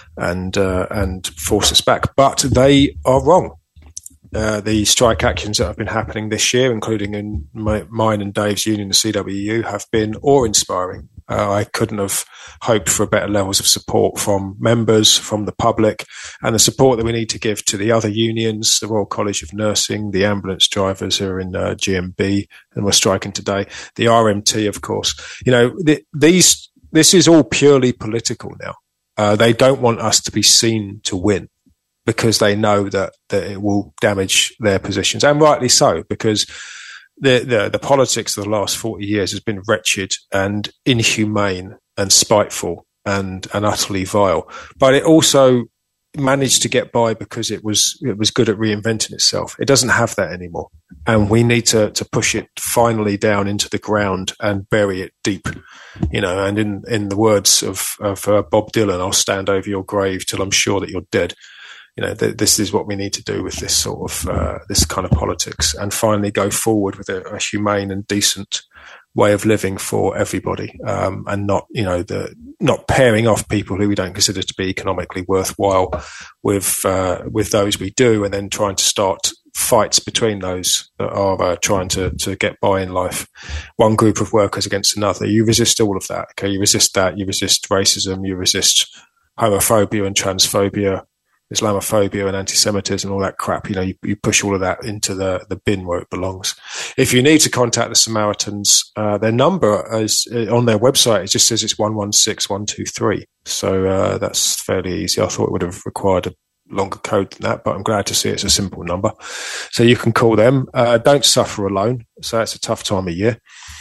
and force us back. But they are wrong. The strike actions that have been happening this year, including in mine and Dave's union, the CWU, have been awe-inspiring. I couldn't have hoped for better levels of support from members, from the public, and the support that we need to give to the other unions, the Royal College of Nursing, the ambulance drivers who are in GMB and were striking today, the RMT, of course. You know, this is all purely political now. They don't want us to be seen to win, because they know that it will damage their positions, and rightly so, because the politics of the last 40 years has been wretched and inhumane and spiteful and utterly vile. But it also managed to get by because it was good at reinventing itself. It doesn't have that anymore, and we need to push it finally down into the ground and bury it deep. You know, and in the words of Bob Dylan, "I'll stand over your grave till I'm sure that you're dead." You know, this is what we need to do with this sort of this kind of politics, and finally go forward with a humane and decent way of living for everybody, and not, you know, not pairing off people who we don't consider to be economically worthwhile with those we do, and then trying to start fights between those that are trying to get by in life, one group of workers against another. You resist all of that. Okay, you resist that. You resist racism. You resist homophobia and transphobia, Islamophobia and anti-Semitism and all that crap. You know, you push all of that into the bin where it belongs. If you need to contact the Samaritans, their number is on their website. It just says it's 116123. So that's fairly easy. I thought it would have required a longer code than that, but I'm glad to see it's a simple number. So you can call them. Don't suffer alone. So it's a tough time of year.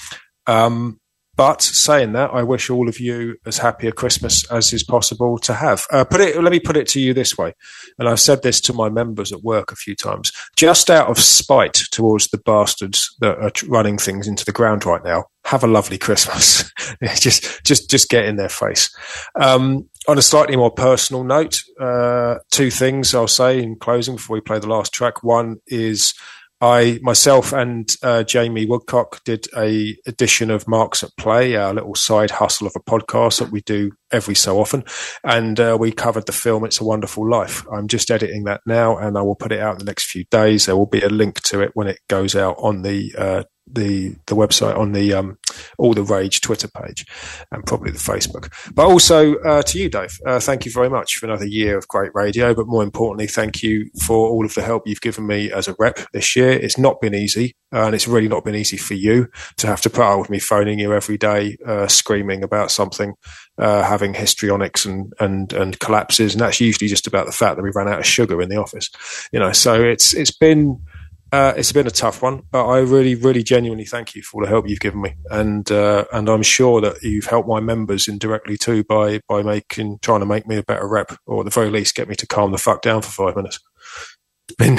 But saying that, I wish all of you as happy a Christmas as is possible to have. Let me put it to you this way, and I've said this to my members at work a few times, just out of spite towards the bastards that are running things into the ground right now. Have a lovely Christmas. just get in their face. On a slightly more personal note, two things I'll say in closing before we play the last track. One is, myself and Jamie Woodcock did a edition of Marks at Play, our little side hustle of a podcast that we do every so often, and we covered the film It's a Wonderful Life. I'm just editing that now, and I will put it out in the next few days. There will be a link to it when it goes out on the website, on the All the Rage Twitter page, and probably the Facebook. But also to you, Dave, thank you very much for another year of great radio, but more importantly, thank you for all of the help you've given me as a rep this year. It's not been easy, and it's really not been easy for you to have to put up with me phoning you every day, screaming about something, having histrionics and collapses, and that's usually just about the fact that we ran out of sugar in the office. You know, so it's been a tough one, but I really, really genuinely thank you for all the help you've given me, and I'm sure that you've helped my members indirectly too by trying to make me a better rep, or at the very least get me to calm the fuck down for 5 minutes. It's been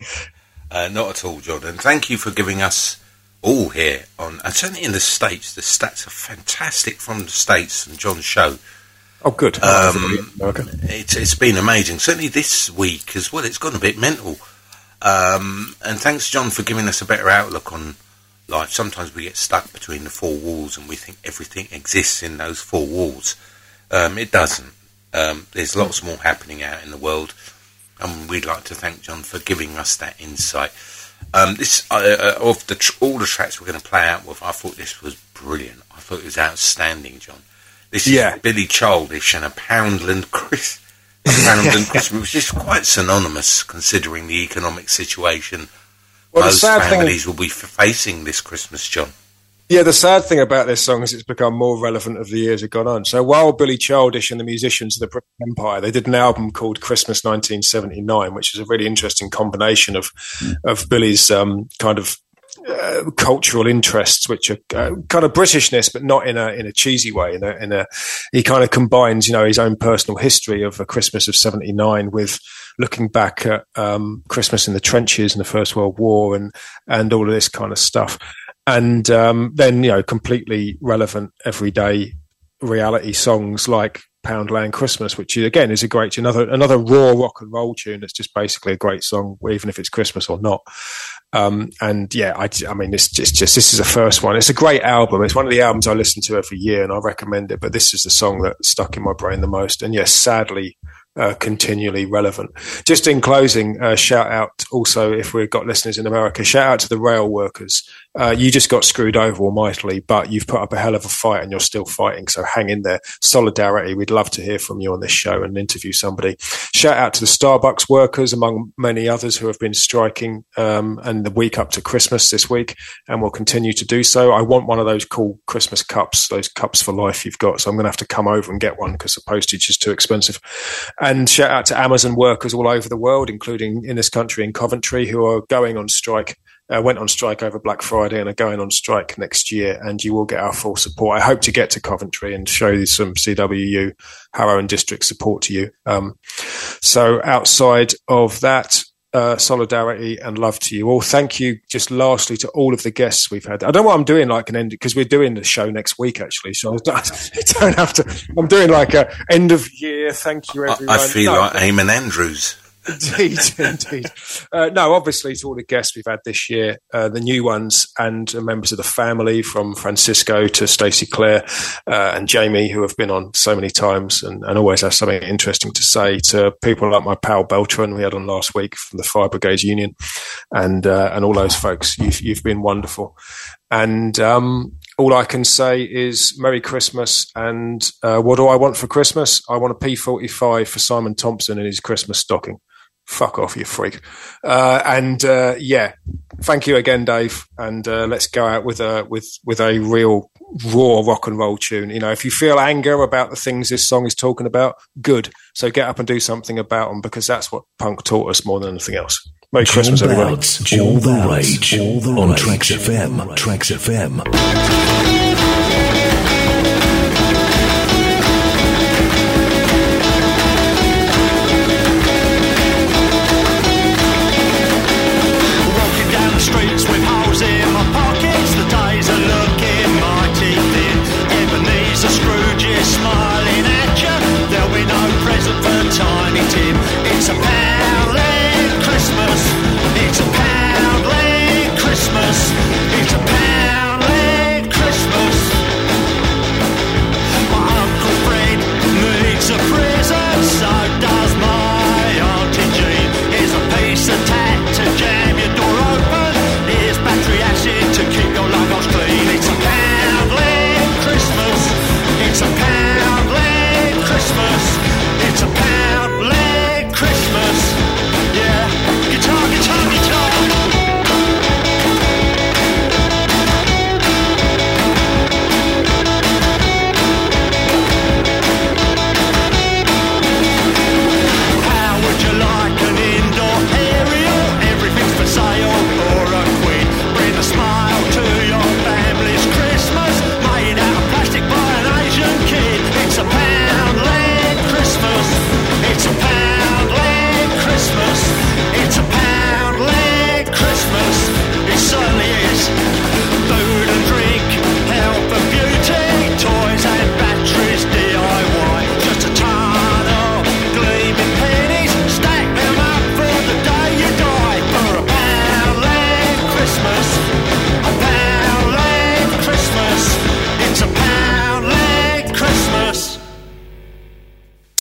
not at all, John, and thank you for giving us all here and certainly in the States. The stats are fantastic from the States and John's show. Oh, good. Okay. It's been amazing. Certainly this week as well. It's gone a bit mental. And thanks, John, for giving us a better outlook on life. Sometimes we get stuck between the four walls and we think everything exists in those four walls. It doesn't. There's lots more happening out in the world. and we'd like to thank John for giving us that insight. This of all the tracks we're going to play out with, I thought this was brilliant. I thought it was outstanding, John. This is Billy Childish and a Poundland Christmas, which is quite synonymous considering the economic situation most families will be facing this Christmas, John. Yeah, the sad thing about this song is it's become more relevant as the years have gone on. So while Billy Childish and the musicians of the British Empire, they did an album called Christmas 1979, which is a really interesting combination of Billy's kind of cultural interests, which are kind of Britishness, but not in a cheesy way. He kind of combines, his own personal history of a Christmas of '79 with looking back at Christmas in the trenches in the First World War and all of this kind of stuff. And then, completely relevant everyday reality songs like Poundland Christmas, which again is another raw rock and roll tune that's just basically a great song, even if it's Christmas or not. I mean, this is the first one. It's a great album. It's one of the albums I listen to every year, and I recommend it. But this is the song that stuck in my brain the most. And yes, sadly, continually relevant. Just in closing, shout out also, if we've got listeners in America, shout out to the rail workers. You just got screwed over almightily, but you've put up a hell of a fight and you're still fighting. So hang in there. Solidarity. We'd love to hear from you on this show and interview somebody. Shout out to the Starbucks workers, among many others who have been striking, and the week up to Christmas this week, and will continue to do so. I want one of those cool Christmas cups, those cups for life you've got. So I'm going to have to come over and get one because the postage is too expensive. And shout out to Amazon workers all over the world, including in this country in Coventry, who are going on strike, went on strike over Black Friday and are going on strike next year. And you will get our full support. I hope to get to Coventry and show you some CWU, Harrow and District support to you. So outside of that, solidarity and love to you all. Thank you just lastly to all of the guests we've had. I don't know what I'm doing like an end, because we're doing the show next week actually, so I don't have to. I'm doing like a end of year thank you everyone. I feel like Eamon Andrews. Indeed. No, obviously to all the guests we've had this year, the new ones and members of the family, from Francisco to Stacey Clare and Jamie, who have been on so many times and always have something interesting to say, to people like my pal Beltran we had on last week from the Fire Brigades Union, and all those folks. You've been wonderful. And all I can say is Merry Christmas. And what do I want for Christmas? I want a P45 for Simon Thompson in his Christmas stocking. Fuck off, you freak. Thank you again, Dave. And let's go out with a real raw rock and roll tune. If you feel anger about the things this song is talking about, good. So get up and do something about them, because that's what punk taught us more than anything else. Merry Christmas, everybody. All the rage on Tracks FM.